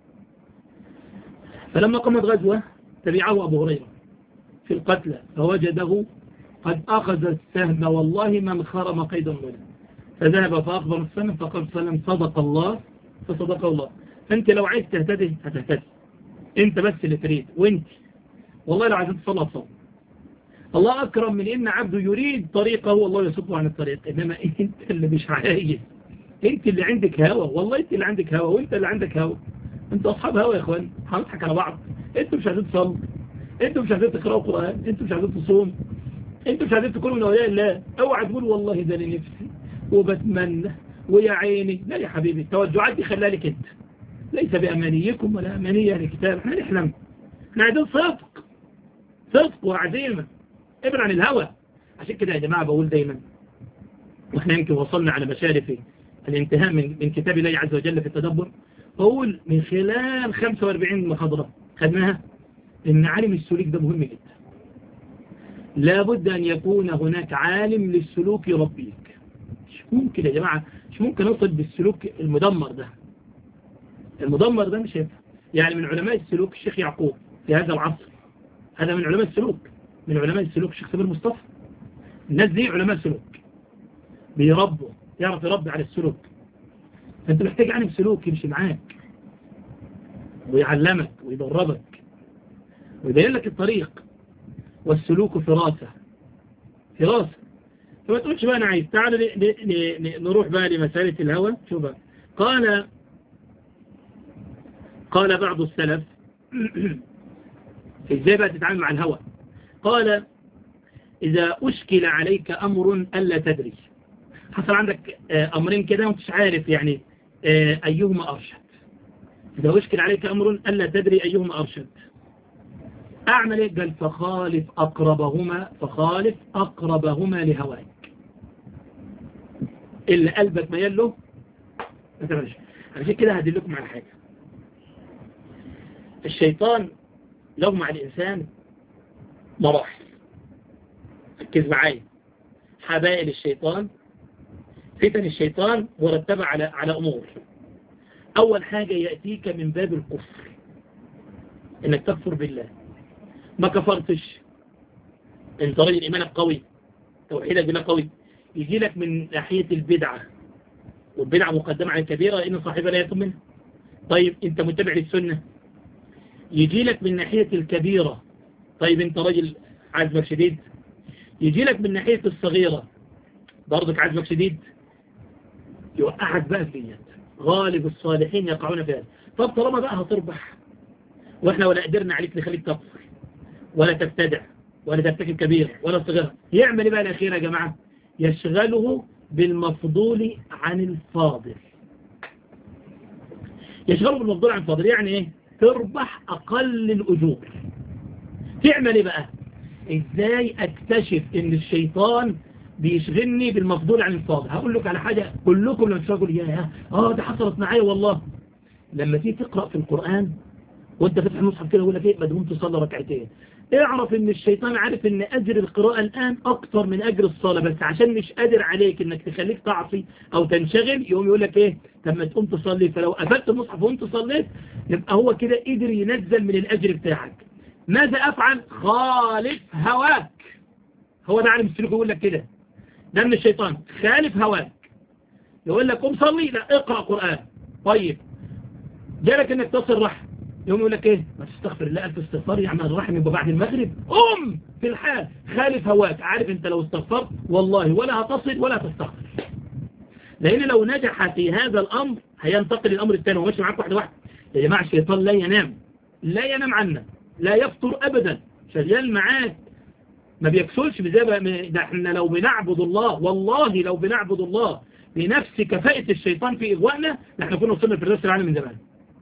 فلما قامت غزوة تبعه أبو هريرة في القتلى فوجده قد أخذ السهم والله من خرم قيد منه، فذهب فأخبر السهم فقال السلام صدق الله فصدق الله. فأنت لو عايز تهتدي هتهتدي، أنت بس اللي تريد، وأنت والله لو عايز تصلى تصلى. الله أكرم من إن عبده يريد طريقه والله يصده عن الطريق، إنما أنت اللي مش عايز، أنت اللي عندك هوى، والله أنت اللي عندك هوى، وأنت اللي عندك هوى. أنت أصحاب هوى يا إخوان، هنضحك على بعض. أنتوا مش عايزين تصلوا، أنتوا مش عايزين تقرأوا قرآن، أنتوا مش عايزين تصوم، أنتوا مش عايزين تكونوا من أولياء الله. اوعى تقول والله ده لنفسي وبتمنى ويا عيني. لا يا حبيبي، التوجعات دي خليها لك أنت، ليس بأمانيكم ولا أمانية لكتاب. احنا نحلم، احنا عايزين صدق، صدق وعزيمة، ابعد عن الهوى. عشان كده يا جماعة بقول دايما، واحنا يمكن وصلنا على مشارف الانتهاء من من كتاب الله عز وجل في التدبر، بقول من خلال خمسة وأربعين محاضرة خدناها ان عالم السلوك ده مهم جدا. لابد ان يكون هناك عالم للسلوك يربيك. مش ممكن يا جماعة، مش ممكن نصل بالسلوك المدمر ده، المدمر ده مش هينفع. يعني من علماء السلوك الشيخ يعقوب في هذا العصر، هذا من علماء السلوك، من علماء السلوك الشيخ سمير مصطفى. الناس دي علماء سلوك بيربوا، يعرف يربي على السلوك. فانت محتاج عالم سلوك يمشي معاك ويعلمك ويدربك ويبين لك الطريق. والسلوك فراسة فراسة. فما تقولش بقى أنا عايز. تعالوا نروح بقى لمسألة الهوى. شوف بقى. قال قال بعض السلف ازاي بقى تتعامل مع الهوى. قال إذا أشكل عليك أمر ألا تدري، حصل عندك أمرين كده وانتش عارف يعني أيهما أرشد. إذا أشكل عليك أمر ألا تدري أيهما أرشد، أعمل إيه؟ قال فخالف أقربهما فخالف أقربهما لهواك. اللي قلبك ميال له ما تعملش. عشان كده هدلكم على حاجة. الشيطان له مع الإنسان مراحل. ركز معايا. حبائل الشيطان، فتن الشيطان مرتبة على على أمور. أول حاجة يأتيك من باب الكفر، إنك تكفر بالله. ما كفرتش، انت راجل إيمانك قوي، توحيدك بالله قوي. يجي لك من ناحية البدعة، والبدعة مقدمة على الكبيرة لأن صاحبها لا يكون منها. طيب انت متبع للسنة، يجي لك من ناحية الكبيرة. طيب انت راجل عزمك شديد. يجي لك من ناحية الصغيرة، برضك عزمك شديد، يوقعك بقى في ديت. غالب الصالحين يقعون في هذا. طب طالما بقى هتربح واحنا ولا قدرنا عليك نخليك تكفر ولا تبتدع ولا ترتكب كبيرة ولا صغيرة، يعمل بقى الأخير يا جماعة؟ يشغله بالمفضول عن الفاضل. يشغله بالمفضول عن الفاضل يعني ايه؟ تربح أقل الأجور. تعمل ايه بقى؟ ازاي اكتشف ان الشيطان بيشغلني بالمفضول عن الفاضل؟ هقول لك على حاجة كلكم لما تشغلوا يا اه ده حصلت معايا والله. لما تيجي تقرأ في القرآن وانت فتح المصحف كده يقول لك ايه؟ بدهم تصلي ركعتين. اعرف ان الشيطان عارف ان اجر القراءة الان اكتر من اجر الصلاة، بس عشان مش قادر عليك انك تخليك تعصي او تنشغل يقوم يقول لك ايه؟ طب ما تقوم تصلي. فلو قفلت المصحف وانت صليت يبقى هو كده قدر ينزل من الاجر بتاعك. ماذا افعل؟ خالف هواك. هو ده عالم السلوك يقول لك كده. ده من الشيطان. خالف هواك. يقول لك قوم صلي، لا اقرأ قرآن. طيب جالك انك تصل رحم، يوم يقول لك ايه؟ ما تستغفر الله ألف استغفار يعمل الرحم يبقى بعد المغرب. قم في الحال. خالف هواك. عارف انت لو استغفرت والله ولا هتصل ولا تستغفر، لان لو نجح في هذا الامر هينتقل للامر الثاني وماشي معاك واحده واحده. يا جماعه الشيطان لا ينام، لا ينام عنا، لا يفطر ابدا، شغال معاك ما بيكسلش. بزي ده احنا لو بنعبد الله، والله لو بنعبد الله بنفس كفاءة الشيطان في إغوائنا نحن كنا وصلنا في الرسل العالم من زمان.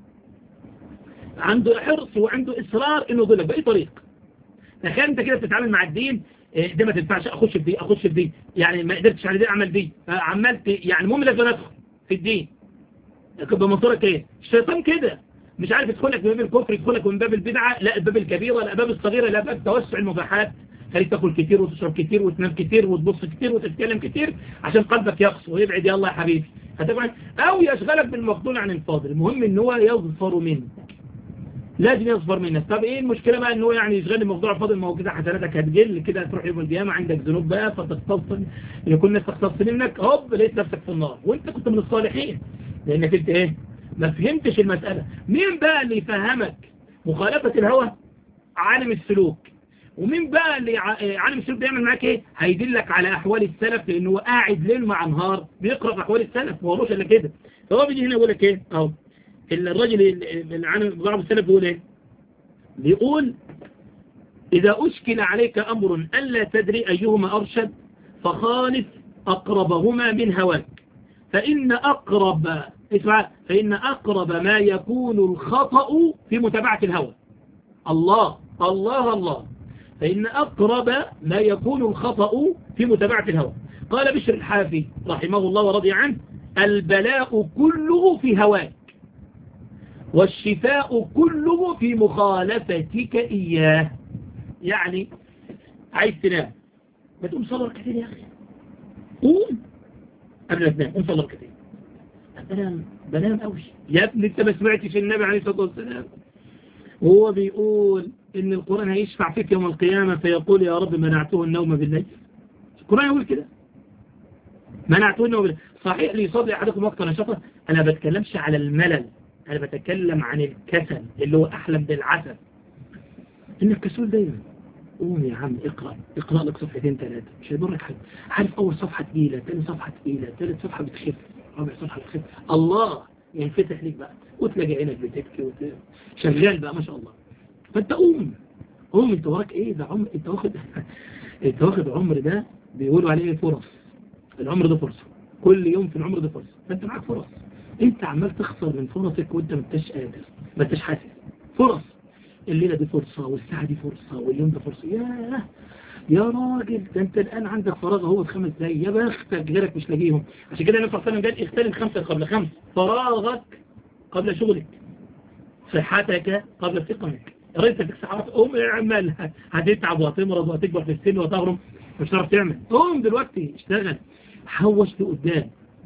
عنده حرص وعنده إصرار إنه يضلك بأي طريق. تخيل أنت كده بتتعامل مع الدين، ده ما تنفعش، أخش في دي أخش في دي، يعني ما قدرتش على دي أعمل دي، عملت يعني المهم لازم أدخل في الدين. بمنطورك إيه؟ الشيطان كده مش عارف يدخلك من باب الكفر، يدخلك من باب البدعة، لا الباب الكبيرة، لا الباب الصغيرة، لا باب توسع المباحات. خليك تاكل كتير وتشرب كتير وتنام كتير وتبص كتير وتتكلم كتير عشان قلبك يقسو ويبعد. يلا يا حبيبي هتبعد، او يشغلك بالمفضول عن الفاضل. المهم ان هو يظفر منك، لازم يظفر منك. طب ايه المشكله بقى ان هو يعني يشغل الموضوع الفاضل؟ ما هو كده حسناتك هتقل، كده تروح يوم القيامه عندك ذنوب بقى فتختص، يكون الناس تختص منك، هوب لقيت نفسك في النار وانت كنت من الصالحين، لانك انت ايه؟ ما فهمتش المساله. مين بقى اللي يفهمك مخالفه الهوى؟ عالم السلوك. ومين بقى اللي عالم السلوك بيعمل معاك ايه؟ هيدلك على احوال السلف، لانه قاعد ليل مع نهار بيقرا في احوال السلف، ما هوش الا كده. فهو بيجي هنا يقول لك ايه؟ اهو الراجل اللي عالم بعض السلف بيقول ايه؟ بيقول اذا اشكل عليك امر الا تدري ايهما ارشد فخالف اقربهما من هواك، فان اقرب اسمع فان اقرب ما يكون الخطأ في متابعة الهوى. الله الله الله. فإن أقرب ما يكون الخطأ في متابعة الهوى. قال بشر الحافي رحمه الله ورضي عنه: البلاء كله في هواك، والشفاء كله في مخالفتك إياه. يعني عايز تنام، ما تقوم صلي ركعتين يا أخي، قوم قبل ما تنام قوم صلي ركعتين. بنام بنام قوي يا ابني، انت ما سمعتش النبي عليه الصلاة والسلام وهو بيقول إن القرآن هيشفع فيك يوم القيامة فيقول يا رب منعته النوم بالليل. القرآن يقول كده، منعته النوم بالليل. صحيح لي يصلي أحدكم وقت نشاطه، أنا بتكلمش على الملل، أنا بتكلم عن الكسل اللي هو أحلم بالعسل. إن الكسول دايما قوم يا عم اقرأ اقرأ لك صفحتين ثلاثة مش هيضرك حاجة. عارف أول صفحة تقيلة، ثاني صفحة تقيلة، ثالث صفحة بتخف، رابع صفحة بتخف، الله ينفتح لك بقى وتلاقي عينك بتبكي وت... شغال بقى ما شاء الله. فأنت قوم قوم، أنت وراك إيه ده عمر، أنت واخد أنت واخد عمر ده بيقولوا عليه فرص. العمر ده فرصة، كل يوم في العمر ده فرصة، فأنت معاك فرص. أنت عمال تخسر من فرصك وأنت ما انتش قادر، ما انتش حاسس. فرص، الليلة دي فرصة، والساعة دي فرصة، واليوم ده فرصة. ياه يا راجل، ده انت الآن عندك فراغ اهو في خمس دقايق، يا بختك غيرك مش لاقيهم. عشان كده النبي صلى الله عليه وسلم قال اغتنم خمسة قبل خمس، فراغك قبل شغلك، صحتك قبل سقمك. يا راجل انت صحتك، قوم اعمل، هتتعب وهتمرض وهتكبر في السن وتغرم مش هتعرف تعمل. قوم دلوقتي اشتغل، حوش لقدام.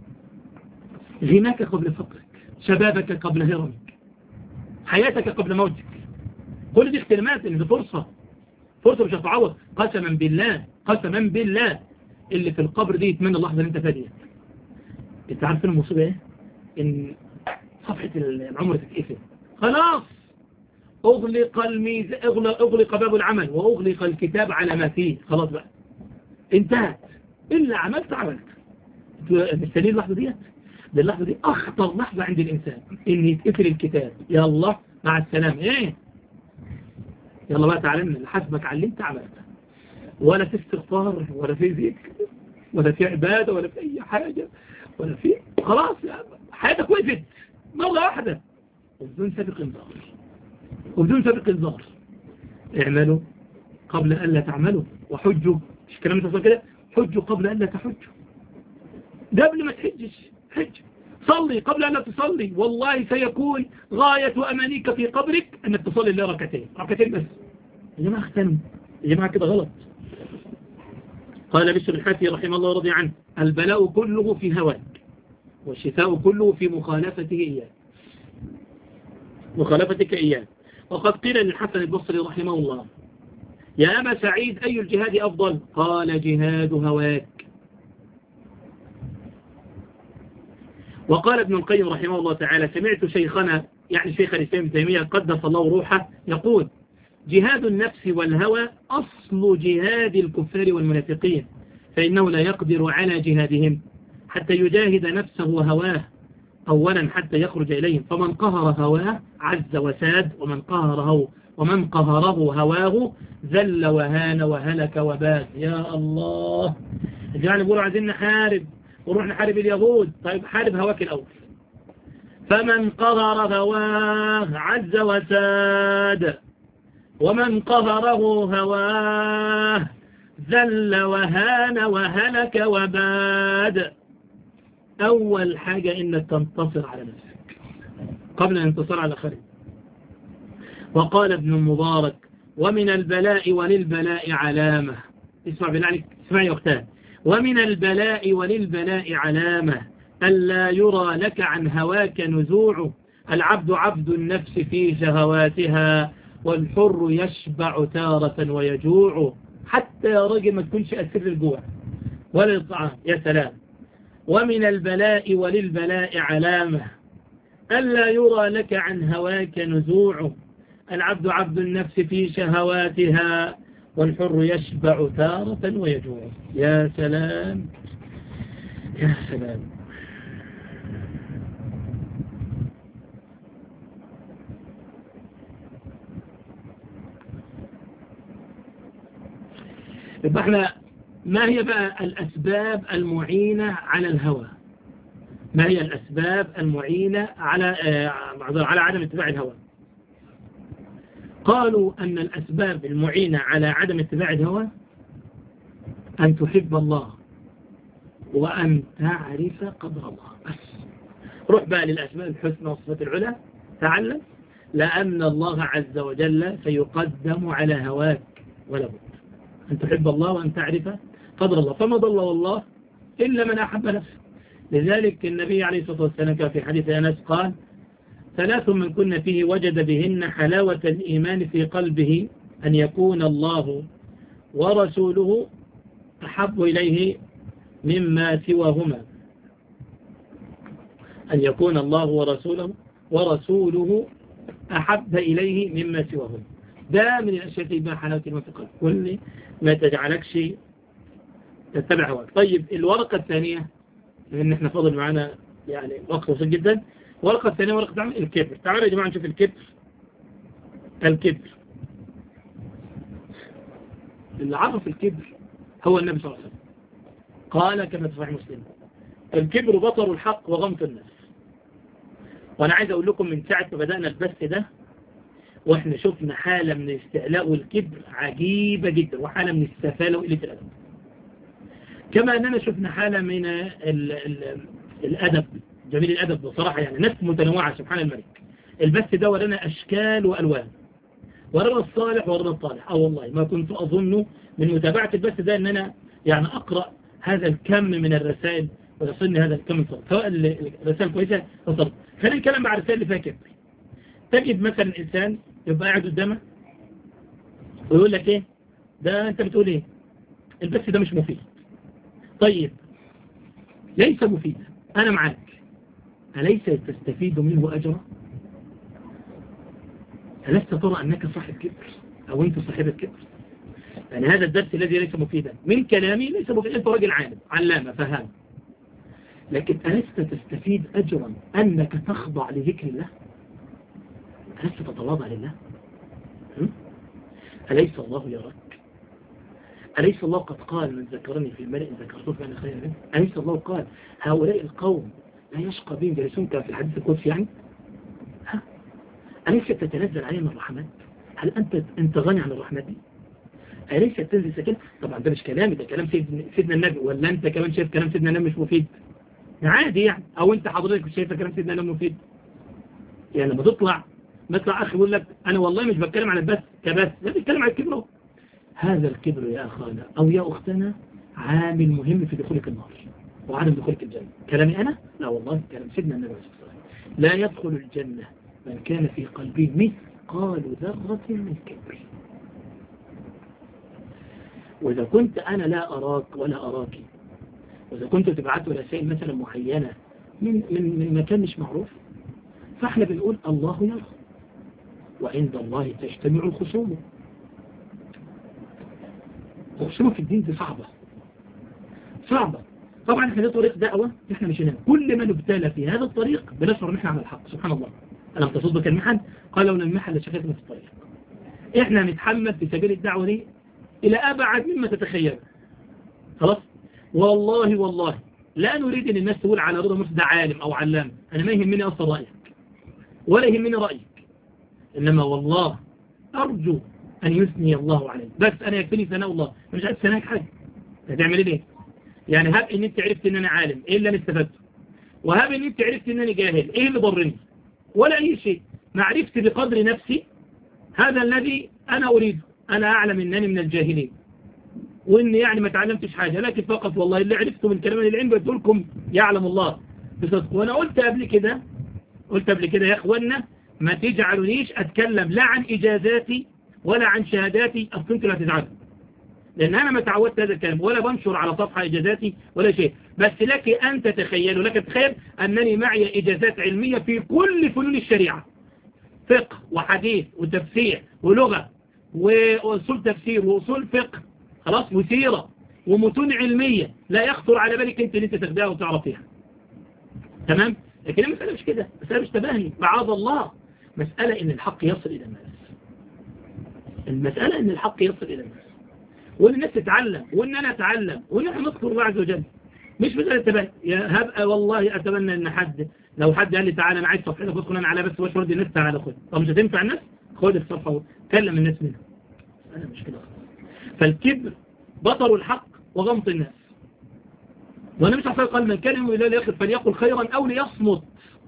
غناك قبل فقرك، شبابك قبل هرمك، حياتك قبل موتك. كل دي اختلامات، ان دي فرصة، فرصة مش هتعوض. قسما بالله قسما بالله اللي في القبر دي يتمنى اللحظة اللي انت فيها دي. انت عارف المصيبة ايه؟ ان صفحة العمر تتقفل خلاص، اغلق الميز اغلق, اغلق باب العمل واغلق الكتاب على ما فيه، خلاص بقى انتهت. الا عملت عملت. مستنيين اللحظة دي؟ ده اللحظة دي اخطر لحظة عند الانسان، ان يتقفل الكتاب. يا الله مع السلامة. ايه يلا بقى تعلمنا اللي حسبك على اللي انت عملته، ولا في استغفار ولا في ذكر ولا في عبادة ولا في اي حاجة ولا في، خلاص حياتك وقفت مرة واحدة وبدون سابق انذار، وبدون سابق انذار. اعملوا قبل أن لا تعملوا وحجوا، مش كلام تصل كده، حجوا قبل أن لا تحجوا. قبل ما تحجش حج، صلي قبل أن لا تصلي. والله سيكون غاية أمانيك في قبرك أنك تصلي الله ركعتين، ركعتين بس. يا جماعة اختنوا، يا جماعة كده غلط. قال بشر الحافي رحمه الله رضي عنه: البلاء كله في هواك، والشفاء كله في مخالفته إياه، مخالفتك إياه. وقد قيل للحسن البصري رحمه الله: يا أبا سعيد أي الجهاد أفضل؟ قال: جهاد هواك. وقال ابن القيم رحمه الله تعالى: سمعت شيخنا يعني شيخ الإسلام ابن تيمية قدس الله روحه يقول: جهاد النفس والهوى أصل جهاد الكفار والمنافقين، فإنه لا يقدر على جهادهم حتى يجاهد نفسه وهواه أولا حتى يخرج إليهم، فمن قهر هواه عز وساد، ومن قهره ومن قهره هواه ذل وهان وهلك وباد. يا الله، الجماعة بيقولوا عايزين نحارب ونروح نحارب اليهود. طيب حارب هواك الأول. فمن قهر هواه عز وساد، ومن قهره هواه ذل وهان وهلك وباد. أول حاجة إنك تنتصر على نفسك قبل أن تنتصر على آخرين. وقال ابن المبارك: ومن البلاء وللبلاء علامة. اسمع بالله عليك، اسمعي وقتها. ومن البلاء وللبلاء علامة ألا يرى لك عن هواك نزوع، العبد عبد النفس في شهواتها، والحر يشبع تارة ويجوع. حتى يا راجل ما تكونش أسر الجوع ولا الطعام. يا سلام. ومن البلاء وللبلاء علامة ألا يرى لك عن هواك نزوع، العبد عبد النفس في شهواتها، والحر يشبع تارة ويجوع. يا سلام يا سلام. يبقى احنا ما هي بقى الأسباب المعينة على الهوى؟ ما هي الأسباب المعينة على على عدم اتباع الهوى؟ قالوا أن الأسباب المعينة على عدم اتباع الهوى أن تحب الله وأن تعرف قدر الله. بس روح بقى للأسماء الحسنى والصفات العلى، تعلم، لأن الله عز وجل سيقدم على هواك ولا بد. أن تحب الله وأن تعرف قدر الله. فما ضل والله إلا من أحب نفسه. لذلك النبي عليه الصلاة والسلام كان في حديث أنس قال: ثلاث من كن فيه وجد بهن حلاوة الإيمان في قلبه أن يكون الله ورسوله أحب إليه مما سواهما، أن يكون الله ورسوله ورسوله أحب إليه مما سواهما. ده من الأشياء اللي بها حلاوة الإيمان في قلبك، كل ما تجعلكش تتبع هواك. طيب الورقة الثانية، لأن احنا فاضل معانا يعني وقت بسيط جدا. الورقة الثانية ورقة عمل الكبر. تعالوا يا جماعة نشوف الكبر. الكبر اللي عرف الكبر هو النبي صلى الله عليه وسلم، قال كما في صحيح مسلم: الكبر بطر الحق وغمط الناس. وانا عايز اقول لكم من ساعة ما بدأنا البث ده واحنا شفنا حالة من الاستعلاء والكبر عجيبة جدا، وحالة من السفالة وقلة الأدب، كما أننا شفنا حالة من ال ال الأدب، جميل الأدب بصراحة، يعني ناس متنوعة سبحان الملك. البث ده ورانا أشكال وألوان، ورانا الصالح ورانا الطالح. اه والله ما كنت أظن من متابعة البث ده أن أنا يعني أقرأ هذا الكم من الرسائل ويصلني هذا الكم من صالح، سواء الرسائل كويسة أو صالح. خلينا نتكلم مع الرسائل اللي فيها كبر. تجد مثلا إنسان يبقى قاعد قدامك ويقول لك إيه ده، أنت بتقول إيه، البث ده مش مفيد. طيب ليس مفيدا، أنا معاك، أليس تستفيد منه أجرا؟ ألست ترى أنك صاحب كبر أو أنت صاحب الكبر؟ يعني هذا الدرس الذي ليس مفيدا من كلامي ليس مفيدا، أنت راجل عالم علامة فهام، لكن ألست تستفيد أجرا أنك تخضع لذكر الله؟ ألست تتواضع لله؟ أليس الله يراك؟ أليس الله قد قال: من ذكرني في الملئ ذكرته فأنا خير منه؟ أليس الله قال: هؤلاء القوم لا يشقى بهم جالسون كما في الحديث القدسي؟ يعني ها؟ أليس تتنزل عليهم الرحمات؟ هل أنت أنت غني عن الرحمات دي؟ أليس تنزل سكين؟ طبعا ده مش كلامي، ده كلام سيدنا النبي. ولا أنت كمان شايف كلام سيدنا النبي مش مفيد؟ عادي يعني، أو أنت حضرتك مش شايف كلام سيدنا النبي مفيد؟ يعني لما تطلع مثلا أخي يقول لك أنا والله مش بتكلم عن البث كبث، لا بتكلم عن الكبر. هذا الكبر يا أخانا أو يا أختنا عامل مهم في دخولك النار وعدم دخولك الجنة. كلامي أنا؟ لا والله كلام سيدنا النبي صلى الله عليه وسلم: لا يدخل الجنة من كان في قلبه مثقال ذرة من كبر. وإذا كنت أنا لا أراك ولا أراك، وإذا كنت تبعت رسائل مثلا معينة من, من, من مكان مش معروف، فإحنا بنقول الله يرى وعند الله تجتمع الخصوم. الخصومة في الدين دي صعبة صعبة. طبعا احنا ده طريق دعوة احنا مش هنام، كل ما نبتلى في هذا الطريق بنشعر ان احنا على الحق. سبحان الله، ألم تصدك المحن قال لو المحن لشكتنا في الطريق. احنا نتحمل في سبيل الدعوة دي الى ابعد مما تتخيل. خلاص، والله والله لا نريد ان الناس تقول على رضا مرسي ده عالم او علام، انا ما يهمني اصلا رأيك ولا يهمني رأيك، انما والله ارجو أن يثني الله عليه، بس أنا يكفيني ثناء الله، مش عايز ثناءك حاجة. هتعمل إيه؟ يعني هاب إن أنت عرفت إن أنا عالم، إيه اللي أنا استفدته؟ وهاب إن أنت عرفت إن أنا جاهل، إيه اللي ضرني؟ ولا أي شيء. معرفتي بقدر نفسي هذا الذي أنا أريده. أنا أعلم إنني من الجاهلين وإني يعني ما تعلمتش حاجة، لكن فقط والله اللي عرفته من كلام العلم بقول لكم يعلم الله بصدق. وأنا قلت قبل كده قلت قبل كده يا إخوانا ما تجعلونيش أتكلم لا عن إجازاتي ولا عن شهاداتي، أصل أنتوا لا تزعلوا، لأن أنا ما تعودت هذا الكلام ولا بنشر على صفحة إجازاتي ولا شيء. بس لك أن تتخيل، ولك تتخيل أنني معي إجازات علمية في كل فنون الشريعة، فقه وحديث وتفسير ولغة وأصول تفسير وأصول فقه، خلاص، وسيرة ومتون علمية لا يخطر على بالك أنت اللي أنت تخدعها وتعرفيها. تمام؟ لكن المسألة مش كده، مسألة مش تباهي معاذ الله، مسألة إن الحق يصل إلى الناس. المسألة إن الحق يصل إلى الناس وإن الناس تتعلم وإن أنا أتعلم وإن احنا نذكر الله عز وجل، مش مسألة تباهي. هبقى والله أتمنى إن حد لو حد قال لي تعالى أنا عايز صفحتك وادخل أنا على بس واش ردي الناس تعالى خد، طب مش هتنفع الناس؟ خد الصفحة وكلم الناس منها. أنا مش كده. فالكبر بطر الحق وغمط الناس. وأنا مش عارف قال من كان يؤمن بالله واليوم فليقل خيرا أو ليصمت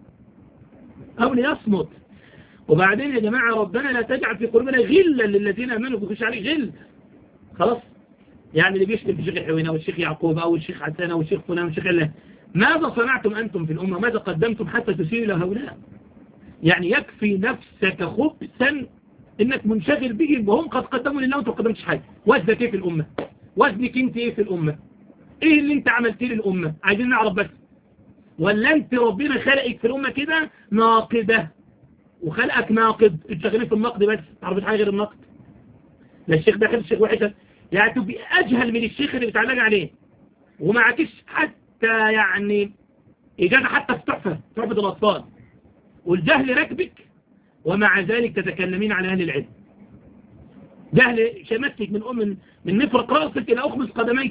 أو ليصمت. وبعدين يا جماعة ربنا لا تجعل في قلوبنا غلا للذين آمنوا، بيخش عليه غل. خلاص، يعني اللي بيشتم في الشيخ حوينة والشيخ يعقوب أو الشيخ حسان أو الشيخ فلان والشيخ الله، ماذا صنعتم أنتم في الأمة؟ ماذا قدمتم حتى تسيروا إلى هؤلاء؟ يعني يكفي نفسك خبثا انك منشغل بهم وهم قد قدموا لله وانت ما قدمتش حاجه. وزنك ايه في الامه؟ وزنك انت ايه في الامه؟ ايه اللي انت عملتيه للامه؟ عايزين نعرف بس. ولا انت ربنا خلقك في الامه كده ناقده وخلقك ناقد، انت شغالين في النقد بس، تعرفش حاجه غير النقد. لا الشيخ ده حلو الشيخ وحش، يعني تبقى اجهل من الشيخ اللي بتعلق عليه ومعكش حتى يعني اجازه حتى في تحفه تحفه الاطفال، والجهل راكبك ومع ذلك تتكلمين عن اهل العلم. جهل شمتك من من من نفرق راسك الى اخمص قدميك،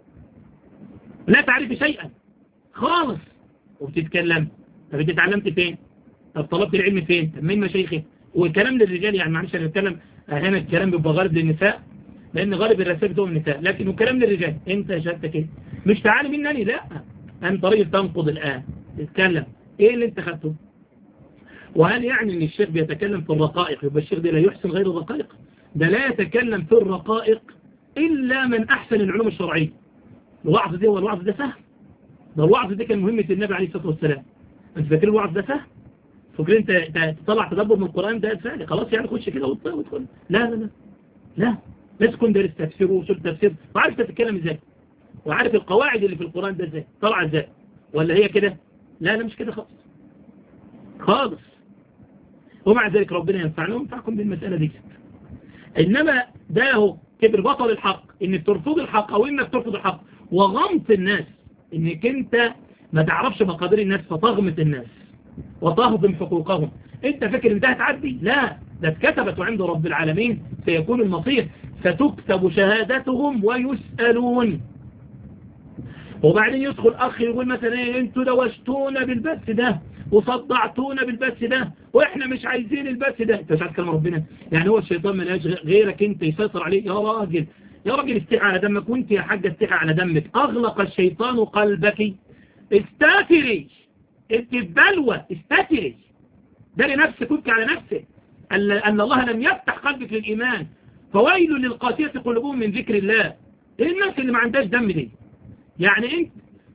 لا تعرف شيئا خالص وبتتكلم. طب انت اتعلمت فين؟ طب طلبت العلم فين؟ طب مين مشايخه؟ والكلام للرجال، يعني معلش انا بتكلم احيانا الكلام بيبقى غالب للنساء لان غالب الرسائل بتوع النساء، لكن الكلام للرجال. انت شهادتك ايه؟ مش تعالي منني، لا انت طريق تنقض الان تتكلم ايه اللي انت خدته؟ وهل يعني ان الشيخ بيتكلم في الرقائق يبقى الشيخ ده لا يحسن غير الرقائق؟ ده لا يتكلم في الرقائق الا من احسن العلوم الشرعيه. الوعظ ده هو الوعظ ده سهل، ده الوعظ ده كان مهمه النبي عليه الصلاه والسلام. انت فاكر الوعظ ده سهل؟ فاكر انت تطلع تدبر من القران ده سهل خلاص يعني خش كده وادخل؟ لا لا لا لا لازم تكون دارس تفسير وصول تفسير وعارف تتكلم ازاي وعارف القواعد اللي في القران ده ازاي طالعه ازاي، ولا هي كده؟ لا لا مش كده خالص خالص. ومع ذلك ربنا ينفعنا وينفعكم بالمساله دي. انما ده هو كبر بطل الحق، انك ترفض الحق او انك ترفض الحق وغمط الناس، انك انت ما تعرفش مقادير الناس فتغمط الناس وتهضم حقوقهم. انت فاكر ان ده هتعدي؟ لا ده اتكتبت عند رب العالمين سيكون المصير، ستكتب شهادتهم ويسألون. وبعدين يدخل اخ يقول مثلا ايه انتوا دوشتونا بالبث ده وصدعتونا بالبث ده واحنا مش عايزين البث ده. انت مش عايز كلام ربنا؟ يعني هو الشيطان ملاش غيرك انت يسيطر عليه؟ يا راجل يا راجل استحي على دمك، وانت يا حاجه استحي على دمك. اغلق الشيطان قلبك، استتري انت البلوى، استتري داري نفسك وابكي على نفسك ان الله لم يفتح قلبك للايمان. فويل للقاسية قلوبهم من ذكر الله. ايه الناس اللي ما عندهاش دم دي؟ يعني انت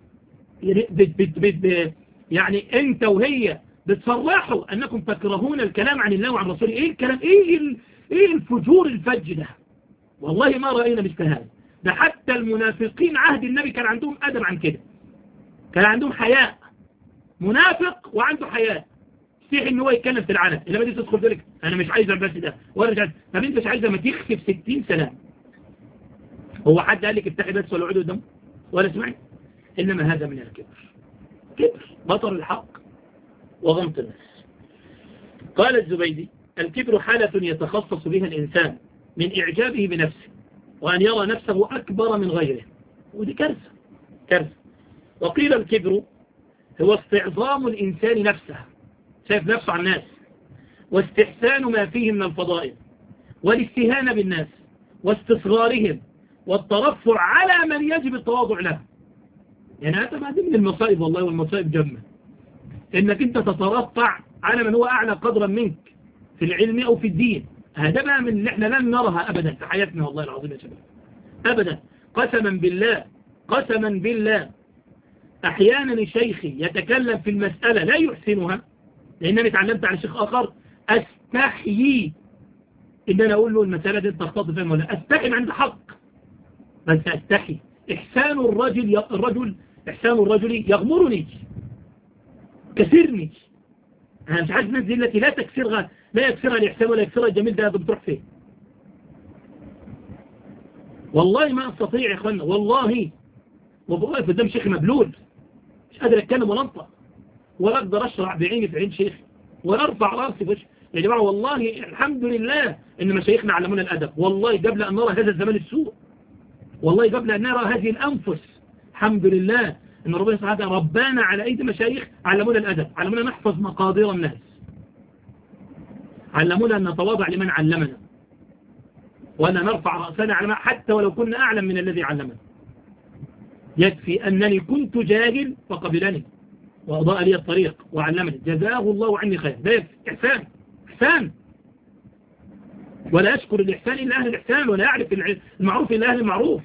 بت بت بت يعني انت وهي بتصرحوا انكم تكرهون الكلام عن الله وعن رسوله. ايه الكلام؟ ايه ال... ايه الفجور الفج ده؟ والله ما رأينا مثل هذا. ده حتى المنافقين عهد النبي كان عندهم ادب عن كده، كان عندهم حياء. منافق وعنده حياء يستحي ان هو يتكلم في العلن. انما دي تدخل ذلك انا مش عايز البس ده ولا مش عايز. طب انت مش عايز لما تخسف ستين سنه؟ هو حد قال لك افتحي بس ولا اقعدي قدامه ولا اسمعي؟ انما هذا من الكبر، كبر بطر الحق وغمط الناس. قال الزبيدي الكبر حالة يتخصص بها الإنسان من إعجابه بنفسه وأن يرى نفسه أكبر من غيره، ودي كارثة كارثة. وقيل الكبر هو استعظام الإنسان نفسه، شايف نفسه عن الناس، واستحسان ما فيه من الفضائل، والاستهانة بالناس واستصغارهم والترفع على من يجب التواضع له. يعني هذا ما دي من المصائب والله، والمصائب جمة، انك انت تترفع على من هو اعلى قدرا منك في العلم او في الدين. هذا بقى من اللي احنا لن نرها ابدا في حياتنا والله العظيم يا شباب، ابدا. قسما بالله قسما بالله احيانا شيخي يتكلم في المسألة لا يحسنها، لانني اتعلمت على شيخ اخر استحيي ان انا اقول له المسألة دي تخطط فيها ولا استحي من عند حق، بس استحي. احسان الرجل الرجل احسان الرجل يغمرني كسرني. انا مش عايز الناس دي التي لا تكسرها لا يكسرها الاحسان ولا يكسرها الجميل، ده بتروح فين؟ والله ما استطيع يا اخوانا، والله وبقف قدام شيخ مبلول مش قادر اتكلم ولا انطق ولا اقدر اشرع بعيني في عين شيخ ولا ارفع راسي في. يا جماعه والله الحمد لله ان مشايخنا علمونا الادب، والله قبل ان نرى هذا الزمان السوء، والله قبل ان نرى هذه الانفس، الحمد لله ان ربنا سبحانه وتعالى ربنا على ايدي مشايخ علمونا الادب، علمونا نحفظ مقادير الناس، علمونا ان نتواضع لمن علمنا وان نرفع راسنا على ما حتى ولو كنا اعلم من الذي علمنا. يكفي انني كنت جاهل فقبلني واضاء لي الطريق وعلمني، جزاه الله عني خير. ده يكفي احسان، احسان. ولا يشكر الاحسان الا اهل الاحسان، ولا يعرف المعروف الا اهل المعروف.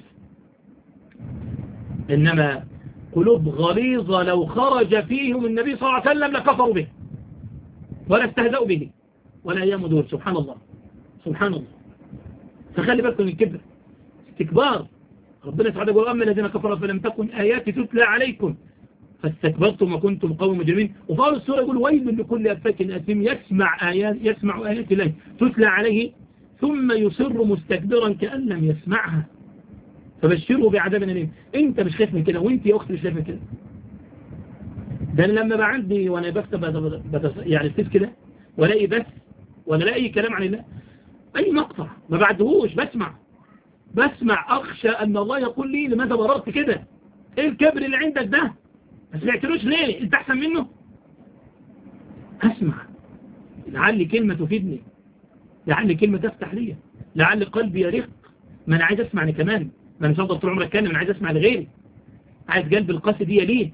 انما قلوب غليظة لو خرج فيهم النبي صلى الله عليه وسلم لكفروا به. ولا استهزأوا به ولا أيام دول. سبحان الله سبحان الله. فخلي بالكم من الكبر استكبار. ربنا سبحانه يقول أما الذين كفروا فلم تكن آياتي تتلى عليكم فاستكبرتم وكنتم قوم مجرمين. وفي أول السورة يقول ويل لكل أفاك أثيم يسمع آيات يسمع آيات الله تتلى عليه ثم يصر مستكبرا كأن لم يسمعها فبشره بعذاب أليم. أنت مش خايف من كده وأنت يا أختي مش خايف من كده. ده أنا لما بقى عندي وأنا بكتب يعني استيف كده ولاقي بس ولا لا أي كلام عن الله أي مقطع ما بعدهوش بسمع بسمع أخشى أن الله يقول لي لماذا بررت كده؟ إيه الكبر اللي عندك ده؟ ما سمعتلوش ليه؟ أنت أحسن منه؟ أسمع لعل كلمة تفيدني لعل كلمة تفتح لي لعل قلبي يرق. ما أنا عايز أسمع أنا كمان. ما أنا مش هفضل طول عمري أتكلم. أنا عايز أسمع لغيري. عايز قلب القاسي دي ليه؟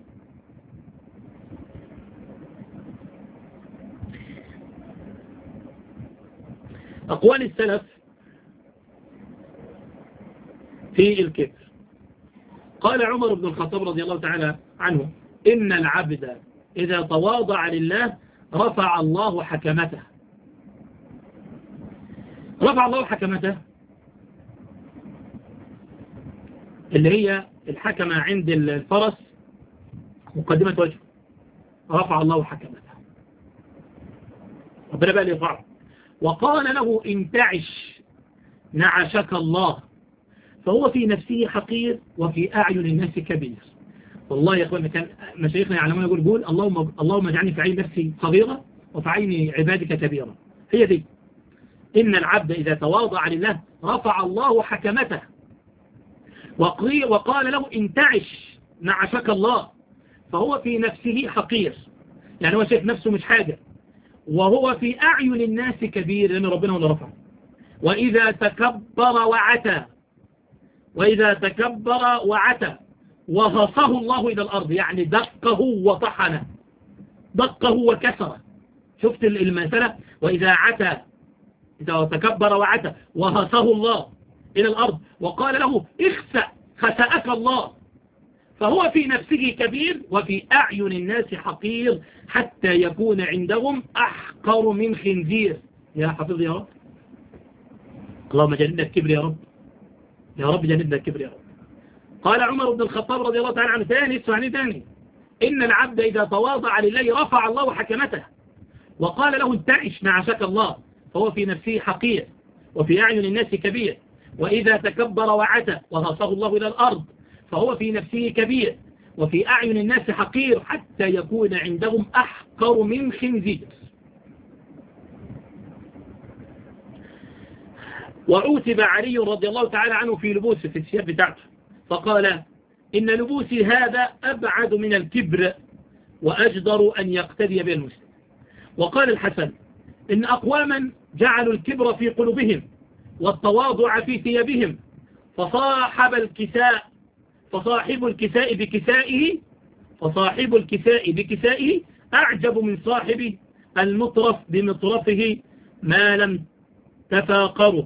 أقوال السلف في الكبر. قال عمر بن الخطاب رضي الله تعالى عنه إن العبد إذا تواضع لله رفع الله حكمته. رفع الله حكمته اللي هي الحكمة عند الفرس مقدمة وجهه. رفع الله حكمته ربنا بقى يرفعه. وقال له انتعش نعشك الله فهو في نفسه حقير وفي أعين الناس كبير. والله يا أخواننا كان مشايخنا يعلمون يقول قول اللهم اللهم اجعلني في عين نفسي صغيرة وفي عين عبادك كبيرة. هي دي إن العبد إذا تواضع لله رفع الله حكمته. وقال له انتعش نعشك الله فهو في نفسه حقير يعني هو شايف نفسه مش حاجة وهو في أعين الناس كبير لأن ربنا هو اللي رفعه. وإذا تكبر وعتى وإذا تكبر وعتى وهصه الله إلى الأرض يعني دقه وطحنه دقه وكسره. شفت المثلة وإذا عتى إذا تكبر وعتى وهصه الله إلى الأرض وقال له اخسأ خسأك الله فهو في نفسه كبير وفي أعين الناس حقير حتى يكون عندهم أحقر من خنزير. يا حفظ يا رب اللهم جنبنا الكبر يا رب يا رب جنبنا الكبر يا رب. قال عمر بن الخطاب رضي الله تعالى عنه ثاني اسمعني ثاني إن العبد إذا تواضع لله رفع الله حكمته وقال له انتعش نعشك الله فهو في نفسه حقير وفي أعين الناس كبير وإذا تكبر وعتى وهصه الله إلى الأرض فهو في نفسه كبير وفي أعين الناس حقير حتى يكون عندهم أحقر من خنزير. وعوتب علي رضي الله تعالى عنه في لبوسه في الثياب بتاعته فقال إن لبوسي هذا أبعد من الكبر وأجدر أن يقتدي به المسلم. وقال الحسن إن أقواما جعلوا الكبر في قلوبهم والتواضع في ثيابهم فصاحب الكساء فصاحب الكساء بكسائه فصاحب الكساء بكسائه أعجب من صاحب المطرف بمطرفه ما لم تفاقروا.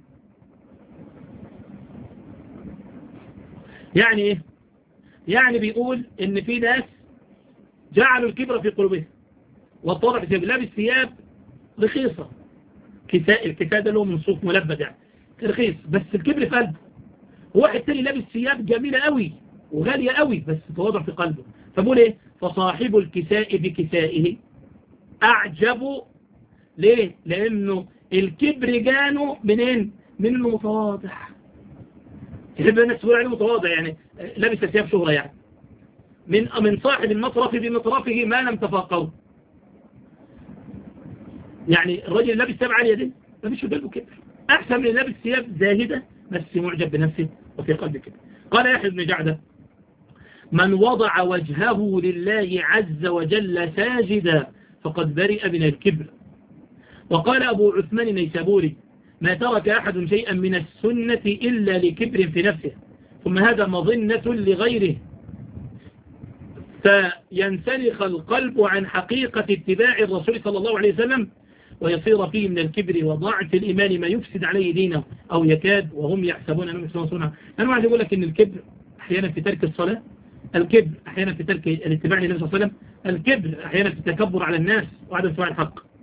يعني ايه؟ يعني بيقول ان في ناس جعلوا الكبر في قلوبهم والطبع في ثياب لابس ثياب رخيصة كساء الكساء ده له من صوف ملبد يعني رخيص بس الكبر في قلبه. واحد تاني لابس ثياب جميلة قوي وغالية قوي بس تواضع في قلبه. فبقول ايه فصاحب الكساء بكسائه أعجب. ليه؟ لأنه الكبر جانه منين؟ من انه متواضع. يحب الناس تقول عليه متواضع يعني لابس ثياب شهرة يعني من من صاحب المطرف بمطرفه ما لم تفاقوا. يعني الراجل لابس ثياب عالية دي ما فيش في قلبه كبر أحسن من لابس ثياب زاهدة بس معجب بنفسه وفي قلبه كبر. قال يحيى بن جعدة من وضع وجهه لله عز وجل ساجدا فقد برئ من الكبر. وقال أبو عثمان النيسابوري ما ترك أحد شيئا من السنة إلا لكبر في نفسه ثم هذا مظنة لغيره فينسلخ القلب عن حقيقة اتباع الرسول صلى الله عليه وسلم ويصير فيه من الكبر وضاعف الإيمان ما يفسد عليه دينه أو يكاد وهم يحسبون أنهم يحسنون صنعا. أنا عايز أقول لك أن الكبر أحيانا في ترك الصلاة الكبر أحيانا في ترك الاتباع للنبي صلى الله عليه وسلم الكبر أحيانا في التكبر على الناس وعدم سماع الحق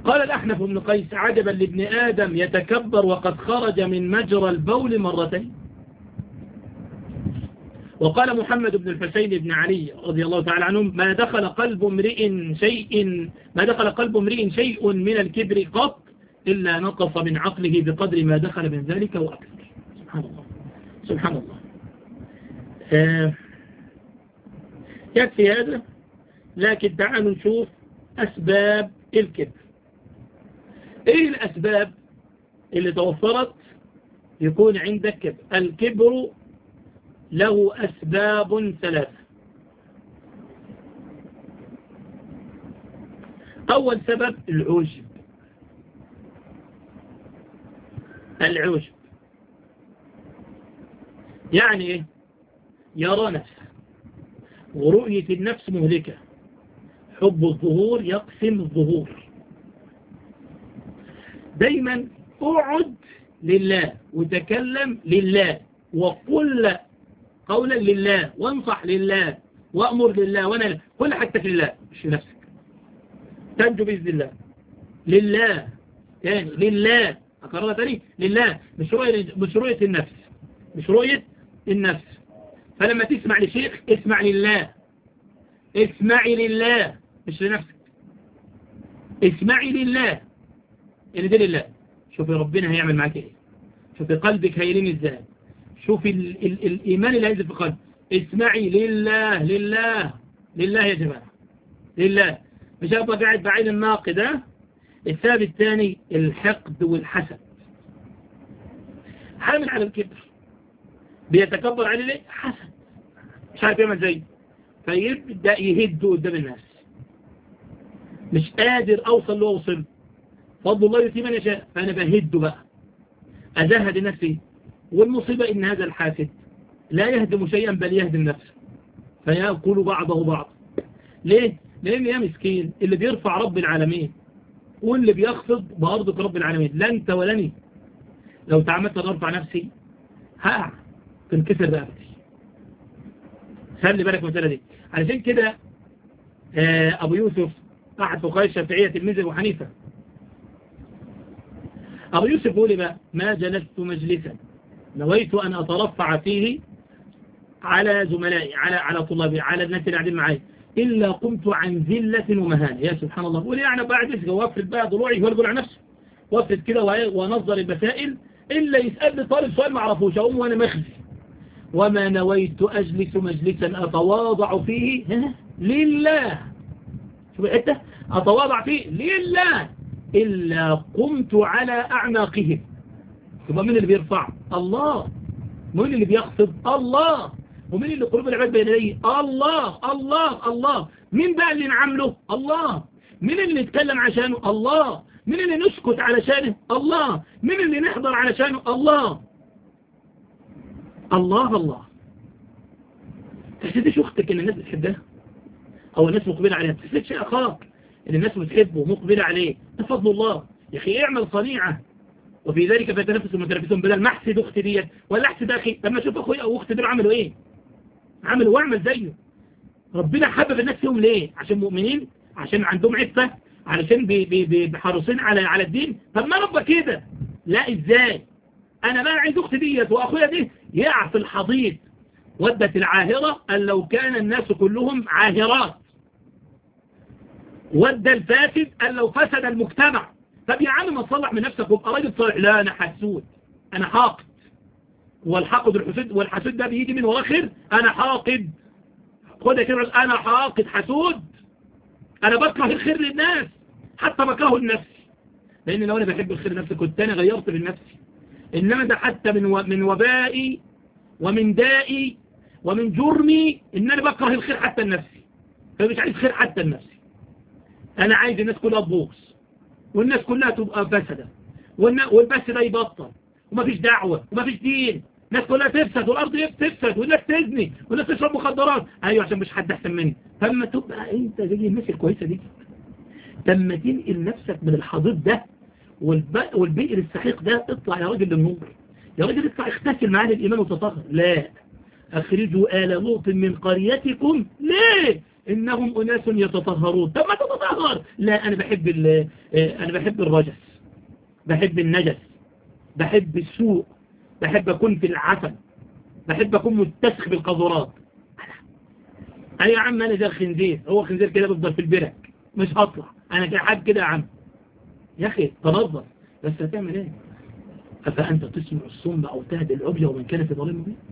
قال الأحنف بن قيس عجبا لابن آدم يتكبر وقد خرج من مجرى البول مرتين. وقال محمد بن الحسين بن علي رضي الله تعالى عنهم ما دخل قلب امرئ شيء ما دخل قلب امرئ شيء من الكبر قط إلا نقص من عقله بقدر ما دخل من ذلك وأكثر. سبحان الله سبحان الله. آه يكفي هذا، لكن تعالوا نشوف أسباب الكبر. إيه الأسباب اللي توفرت يكون عندك كبر؟ الكبر له أسباب ثلاثة. أول سبب العجب. العجب يعني إيه؟ يرى نفسه، ورؤية النفس مهلكة. حب الظهور يقسم الظهور. دايما اقعد لله وتكلم لله وقل قولا لله وانصح لله وأمر لله وانا كل حاجتك لله مش لنفسك، تنجو بإذن الله. لله تاني، لله أكررها تاني، لله، مش رؤية مش رؤية النفس مش رؤية النفس. فلما تسمع لشيخ اسمع لله، اسمعي لله مش لنفسك، اسمعي لله اللي ده لله. شوفي ربنا هيعمل معاك ايه، شوفي قلبك هيلين ازاي، شوفي ال ال الإيمان اللي هينزل في قلبك. اسمعي لله لله لله يا جماعة، لله، مش هبقى قاعد بعين الناقد. السبب الثاني الحقد والحسد. حامل على الكبر بيتكبر عليه ليه؟ حسد، مش عارف يعمل زي، فيبدأ يهد قدام الناس. مش قادر أوصل له أوصل، فضل الله يؤتي من يشاء، فأنا بهده بقى، أزهد نفسي. والمصيبة إن هذا الحاسد لا يهدم شيئا بل يهدم نفسه، فيأكل بعضه بعض. ليه؟ لأن يا مسكين اللي بيرفع رب العالمين واللي بيخفض بأرضك رب العالمين، لا أنت ولني. لو تعمدت أن أرفع نفسي هقع تنكسر رقبتي. خلي بالك من المسألة دي. علشان كده أبو يوسف أحد فقهاء الشافعية تلميذ أبو حنيفة، أبو يوسف يقول بقى ما جلست مجلسا نويت أن أترفع فيه على زملائي على على طلابي على الناس اللي قاعدين معايا إلا قمت عن ذلة ومهانة. يا سبحان الله. بقول يعني بعد اسجى وافرد بقى ضلوعي هو يقول على نفسه، وافرد كده ونظر المسائل إلا يسألني طالب سؤال ما اعرفوش أقوم وأنا مخزي. وما نويت أجلس مجلسا أتواضع فيه لله، شوف حتة أتواضع فيه لله إلا قمت على أعناقهم. يبقى مين اللي بيرفع؟ الله. مين اللي بيخفض؟ الله. ومين اللي قلوب العباد بين يديه؟ الله الله الله. مين بقى اللي نعمله؟ الله. مين اللي نتكلم عشانه؟ الله. مين اللي نسكت علشانه؟ الله. مين اللي نحضر علشانه؟ الله الله الله. تحسدش أختك إن الناس بتحبها أو الناس مقبلة عليها؟ تحسدش أخاك إن الناس بتحبه ومقبلة عليه؟ ده فضل الله يا أخي. اعمل صنيعة وفي ذلك فيتنافس المتنافسون. بدل ما احسد أختي ديت ولا احسد أخي، لما أشوف أخوي أو أختي دول عملوا إيه؟ عملوا واعمل زيه. ربنا حبب الناس فيهم ليه؟ عشان مؤمنين، عشان عندهم عفة، علشان بحرصين على على الدين. طب ما ربك كده؟ لا إزاي؟ أنا ما عايز أختي ديت وأخويا دي يقع في الحضيض. ودت العاهرة أن لو كان الناس كلهم عاهرات، ود الفاسد أن لو فسد المجتمع. طب يا عم ما تصلح من نفسك وابقى راجل صالح. لا أنا حسود، أنا حاقد، والحاقد والحسود والحسود ده بيجي من وراه خير. أنا حاقد، خد يا كده، أنا حاقد حسود، أنا بكره الخير للناس حتى بكره لنفسي. لأن لو أنا بحب الخير لنفسي كنت أنا غيرت من نفسي. إنما ده حتى من و... من وبائي ومن دائي ومن جرمي إن أنا بكره الخير حتى لنفسي. فمش عايز خير حتى لنفسي، أنا عايز الناس كلها تبوظ والناس كلها تبقى فسدة والبس ده يبطل ومفيش دعوة ومفيش دين. الناس كلها تفسد والأرض تفسد والناس تزني والناس تشرب مخدرات. أيوة عشان مش حد أحسن مني. فلما تبقى أنت زي الناس الكويسة دي، لما تنقل نفسك من الحضيض ده والبئر السحيق ده، اطلع يا راجل للنور، يا راجل اطلع اغتسل معاه الإيمان وتطهر. لا، أخرجوا آل لوط من قريتكم ليه؟ إنهم أناس يتطهرون. طب ما تتطهر تظاهر. لا، أنا بحب ال أنا بحب الرجس، بحب النجس، بحب السوء، بحب أكون في العفن، بحب أكون متسخ بالقذورات. أنا يا عم أنا زي الخنزير، هو خنزير كده بفضل في البرك مش هطلع، أنا كده حد كده يا عم. يا أخي تنظر، بس هتعمل إيه؟ أفأنت تسمع الصم أو تهدي العبية ومن كان في ظلم مبين؟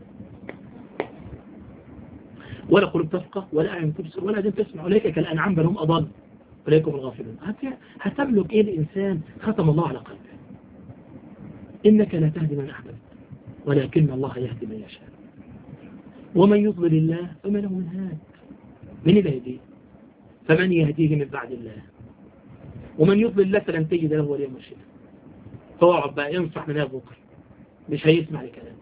ولا قلوب تفقه ولا أعين تبصر ولا أذن تسمع، أولئك كالأنعام بل هم أضل أولئك هم الغافلون. هتملك إيه الإنسان ختم الله على قلبه؟ إنك لا تهدي من أحببت ولكن الله يهدي من يشاء ومن يضلل الله فما له من هاد. من اللي يهديه؟ فمن يهديه من بعد الله؟ ومن يضلل الله فلن تجد له وليا مرشدا. فاقعد بقى ينصح من بكره مش هيسمع لكلامك.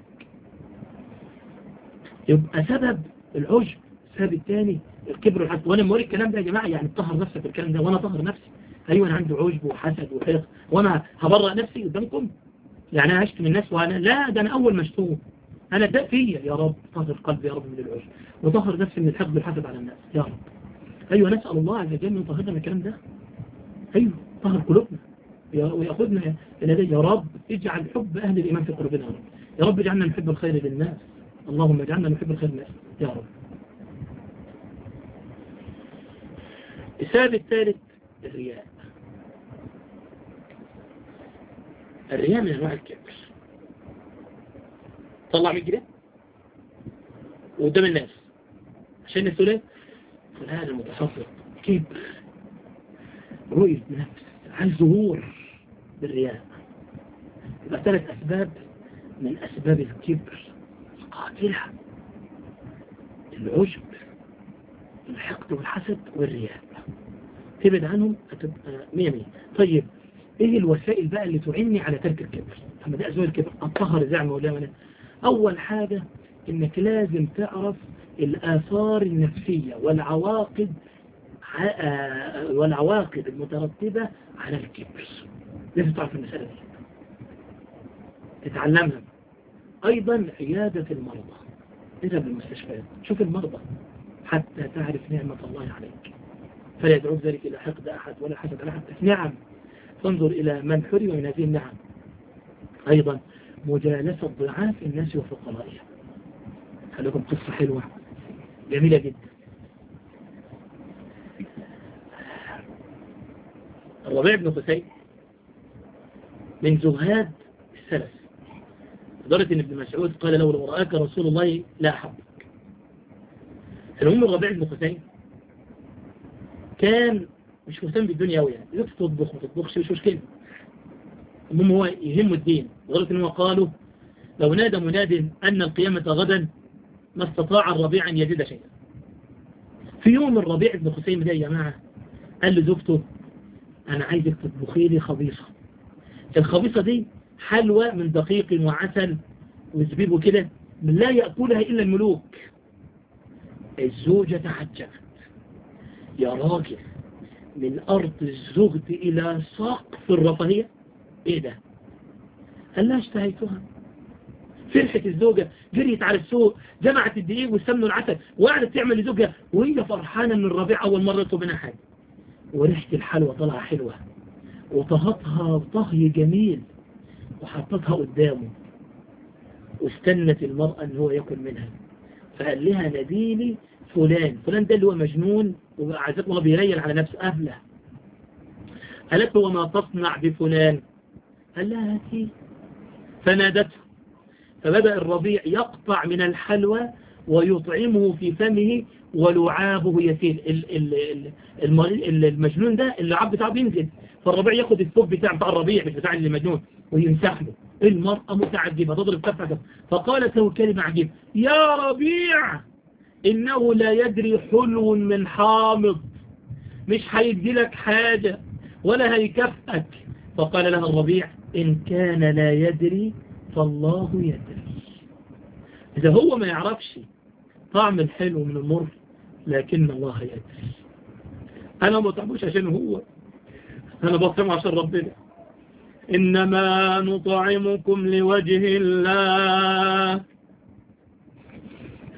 يبقى سبب العجب، السبب الثاني الكبر والحسد. وانا بقول الكلام ده يا جماعه يعني تطهر نفسك بالكلام ده، وانا طهر نفسي. ايوه انا عندي عجب وحسد وحقد، وانا هبرأ نفسي قدامكم؟ يعني انا هشتم الناس وانا لا، ده انا اول مشتوم. انا ده فيا يا رب، طهر قلبي يا رب من العجب، وطهر نفسي من الحقد والحسد على الناس يا رب. ايوه نسال الله عز وجل ان يطهرنا من الكلام ده. ايوه طهر قلوبنا ويأخذنا إلى يا رب. اجعل حب أهل الإيمان في قلوبنا يا رب. يا رب اجعلنا نحب الخير للناس. اللهم اجعلنا نحب الخير للناس يا رب. السبب الثالث الرياء. الرياء من أنواع الكبر. طلع من كده وقدام الناس عشان الناس فلان المتصدق، كبر، رؤية نفس، عن ظهور بالرياء. يبقى ثلاث أسباب من أسباب الكبر القاتلة: العجب، الحقد والحسد والرياء. تبعد عنهم هتبقى مية مية. طيب ايه الوسائل بقى اللي تعني على ترك الكبر؟ اما ده أسباب الكبر الطهر زي ما قلنا. أول حاجة إنك لازم تعرف الآثار النفسية والعواقب والعواقب المترتبة على الكبر. لازم تعرف المسألة دي، تتعلمها. أيضا عيادة المرضى، اذهب للمستشفيات شوف المرضى حتى تعرف نعمة الله عليك، فلا يدعوك ذلك إلى حقد أحد ولا حسد على أحد. نعم، تنظر إلى من حرم من هذه النعم. أيضا مجالسة ضعاف الناس وفقرائهم. خليكم قصة حلوة جميلة جدا. الربيع بن خثيم من زهاد السلف، لدرجة ان ابن مسعود قال له لو رآك رسول الله لا أحبك. المهم الربيع بن خثيم كان مش مهتم بالدنيا قوي، يعني يقف تطبخ ما تطبخش مش مشكلة، المهم هو يهمه الدين. لدرجة ان هو قالوا لو نادى مناد أن القيامة غدا ما استطاع الربيع أن يزيد شيئا. في يوم الربيع بن خثيم ده يا جماعة قال لزوجته أنا عايزك تطبخي لي خبيصة. الخبيصة دي حلوى من دقيق وعسل وزبيب وكده لا يأكلها إلا الملوك. الزوجة تحجبت، يا راجل من أرض الزهد إلى سقف الرفاهية، إيه ده؟ قال لها اشتهيتها. فرحت الزوجة، جريت على السوق، جمعت الدقيق والسمن والعسل وقعدت تعمل لزوجها وهي فرحانة من الربيع أول مرة يطلب منها حاجة. وريحة الحلوى طلع حلوة وطهتها طهي جميل وحطتها قدامه، واستنت المرأة ان هو يأكل منها. فقال لها ناديلي فلان. فلان ده اللي هو مجنون وعزت الله بيريل على نفسه أهله. قالت له وما تصنع بفلان؟ قال لها هاتي. فنادته، فبدأ الربيع يقطع من الحلوى ويطعمه في فمه ولعابه يسيل. المجنون ده اللعاب بتاعه بينزل، فالربيع ياخد الثوب بتاع بتاع الربيع مش بتاع المجنون ويمسح له. المرأة متعجبة تضرب كفها، فقالت له كلمة عجيبة: يا ربيع إنه لا يدري حلو من حامض، مش هيدي لك حاجة ولا هيكافئك. فقال لها الربيع: إن كان لا يدري فالله يدري. إذا هو ما يعرفش طعم الحلو من المر لكن الله يدري. أنا ما طعموش عشان هو، أنا بطعمه عشان ربنا. إنما نطعمكم لوجه الله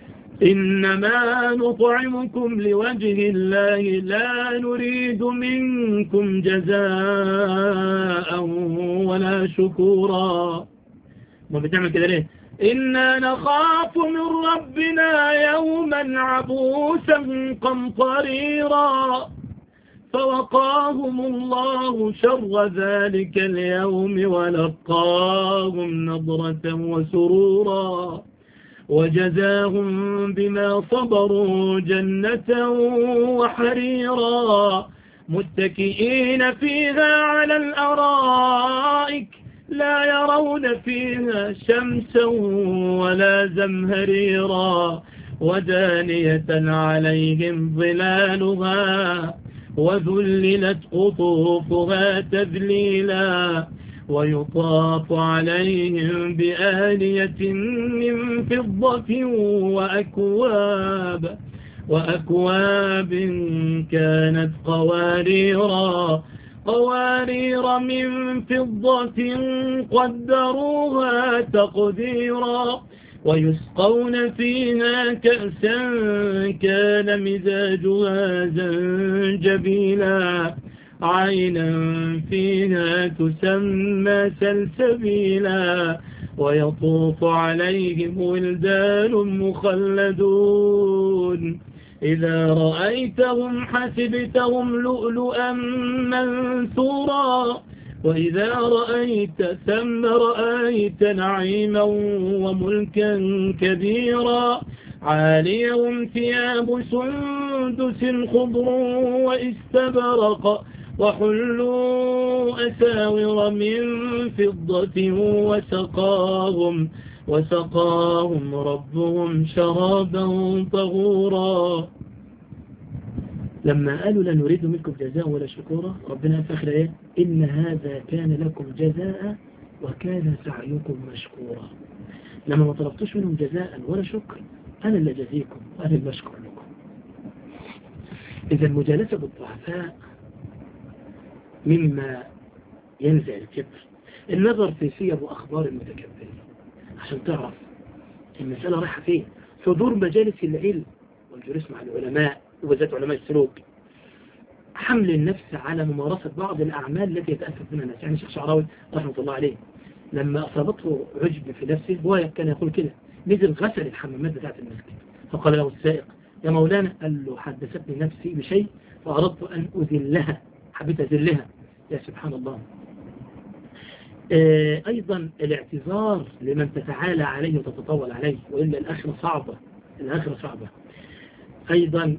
إنما نطعمكم لوجه الله لا نريد منكم جزاء ولا شكورا. ما بتعمل كده ليه؟ إنا نخاف من ربنا يوما عبوسا قمطريرا فوقاهم الله شر ذلك اليوم ولقاهم نضرة وسرورا وجزاهم بما صبروا جنة وحريرا متكئين فيها على الأرائك لا يرون فيها شمسا ولا زمهريرا ودانية عليهم ظلالها وذللت قطوفها تذليلا ويطاف عليهم بآنية من فضة وأكواب وأكواب كانت قواريرا قوارير من فضة قدروها تقديرا ويسقون فيها كأسا كان مزاجها زنجبيلا عينا فيها تسمى سلسبيلا ويطوف عليهم ولدان مخلدون إذا رأيتهم حسبتهم لؤلؤا منثورا وإذا رأيت ثم رأيت نعيما وملكا كبيرا عاليهم ثياب سندس خضر واستبرق وحلوا أساور من فضة وسقاهم وسقاهم ربهم شرابا طهورا. لما قالوا لا نريد منكم جزاء ولا شكورا ربنا في آخر ايه إن هذا كان لكم جزاء وكان سعيكم مشكورا. لما ما طلبتوش منهم جزاء ولا شكر أنا اللي جزيكم وأنا المشكور لكم. إذا المجالسة بالضعفاء مما ينزع الكبر. النظر في سير وأخبار المتكبرين عشان تعرف المسألة رايحة فين. حضور مجالس العلم والجلوس مع العلماء وبالذات علماء السلوك. حمل النفس على ممارسة بعض الأعمال التي يتأسف منها الناس. يعني الشيخ شعراوي رحمة الله عليه لما أصابته عجب في نفسه هو كان يقول كده نزل غسل الحمامات بتاعت المسجد فقال له السائق يا مولانا قال له حدثتني نفسي بشيء فأردت أن أذلها حبيت أذلها. يا سبحان الله. آه أيضا الاعتذار لمن تتعالى عليه وتتطول عليه وإلا الآخرة صعبة. الآخرة صعبة. أيضا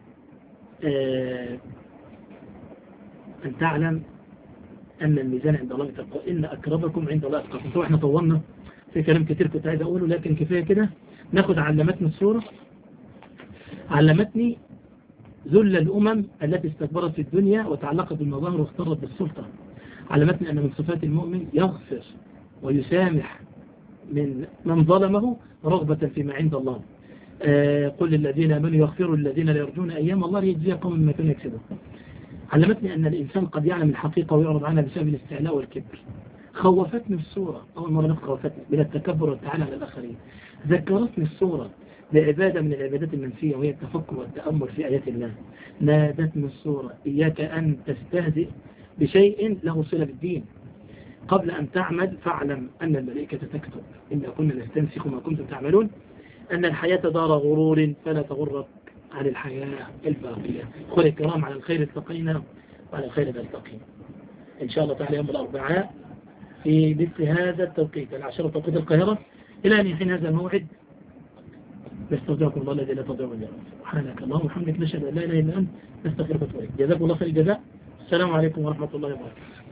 آه أن تعلم أن الميزان عند الله تقوى إن أكرمكم عند الله أتقاكم. طبعا احنا طولنا في كلام كتير كنت عايز أقوله لكن كفاية كده. ناخد علمتني السورة. علمتني ذل الأمم التي استكبرت في الدنيا وتعلقت بالمظاهر واخترت بالسلطة. علمتني أن من صفات المؤمن يغفر ويسامح من من ظلمه رغبة فيما عند الله. آه قل للذين آمنوا يغفروا الذين لا يرجون أيام الله ليجزي قوم بما كانوا يكسبون. علمتني أن الإنسان قد يعلم الحقيقة ويعرض عنها بسبب الاستعلاء والكبر. خوفتني الصورة أول مرة نفس خوفتني من التكبر والتعالى على الآخرين. ذكرتني الصورة بعبادة من العبادات المنسية وهي التفكر والتأمل في آيات الله. نادتني الصورة إياك أن تستهزئ بشيء له صلة بالدين. قبل أن تعمل فاعلم أن الملائكة تكتب إن كنا نستنسخ ما كنتم تعملون أن الحياة دار غرور فلا تغرك عن الحياة الباقية. أخوة الكرام على الخير التقينا وعلى الخير نلتقي إن شاء الله تعالى يوم الأربعاء في مثل هذا التوقيت العشرة توقيت القاهرة. إلى أن يحين هذا الموعد نستودعكم الله الذي لا تضيع ودائعه. سبحانك اللهم وبحمدك نشهد أن لا إله إلا أنت نستغفرك ونتوب إليك. جزاكم الله خير الجزاء. السلام عليكم ورحمة الله وبركاته.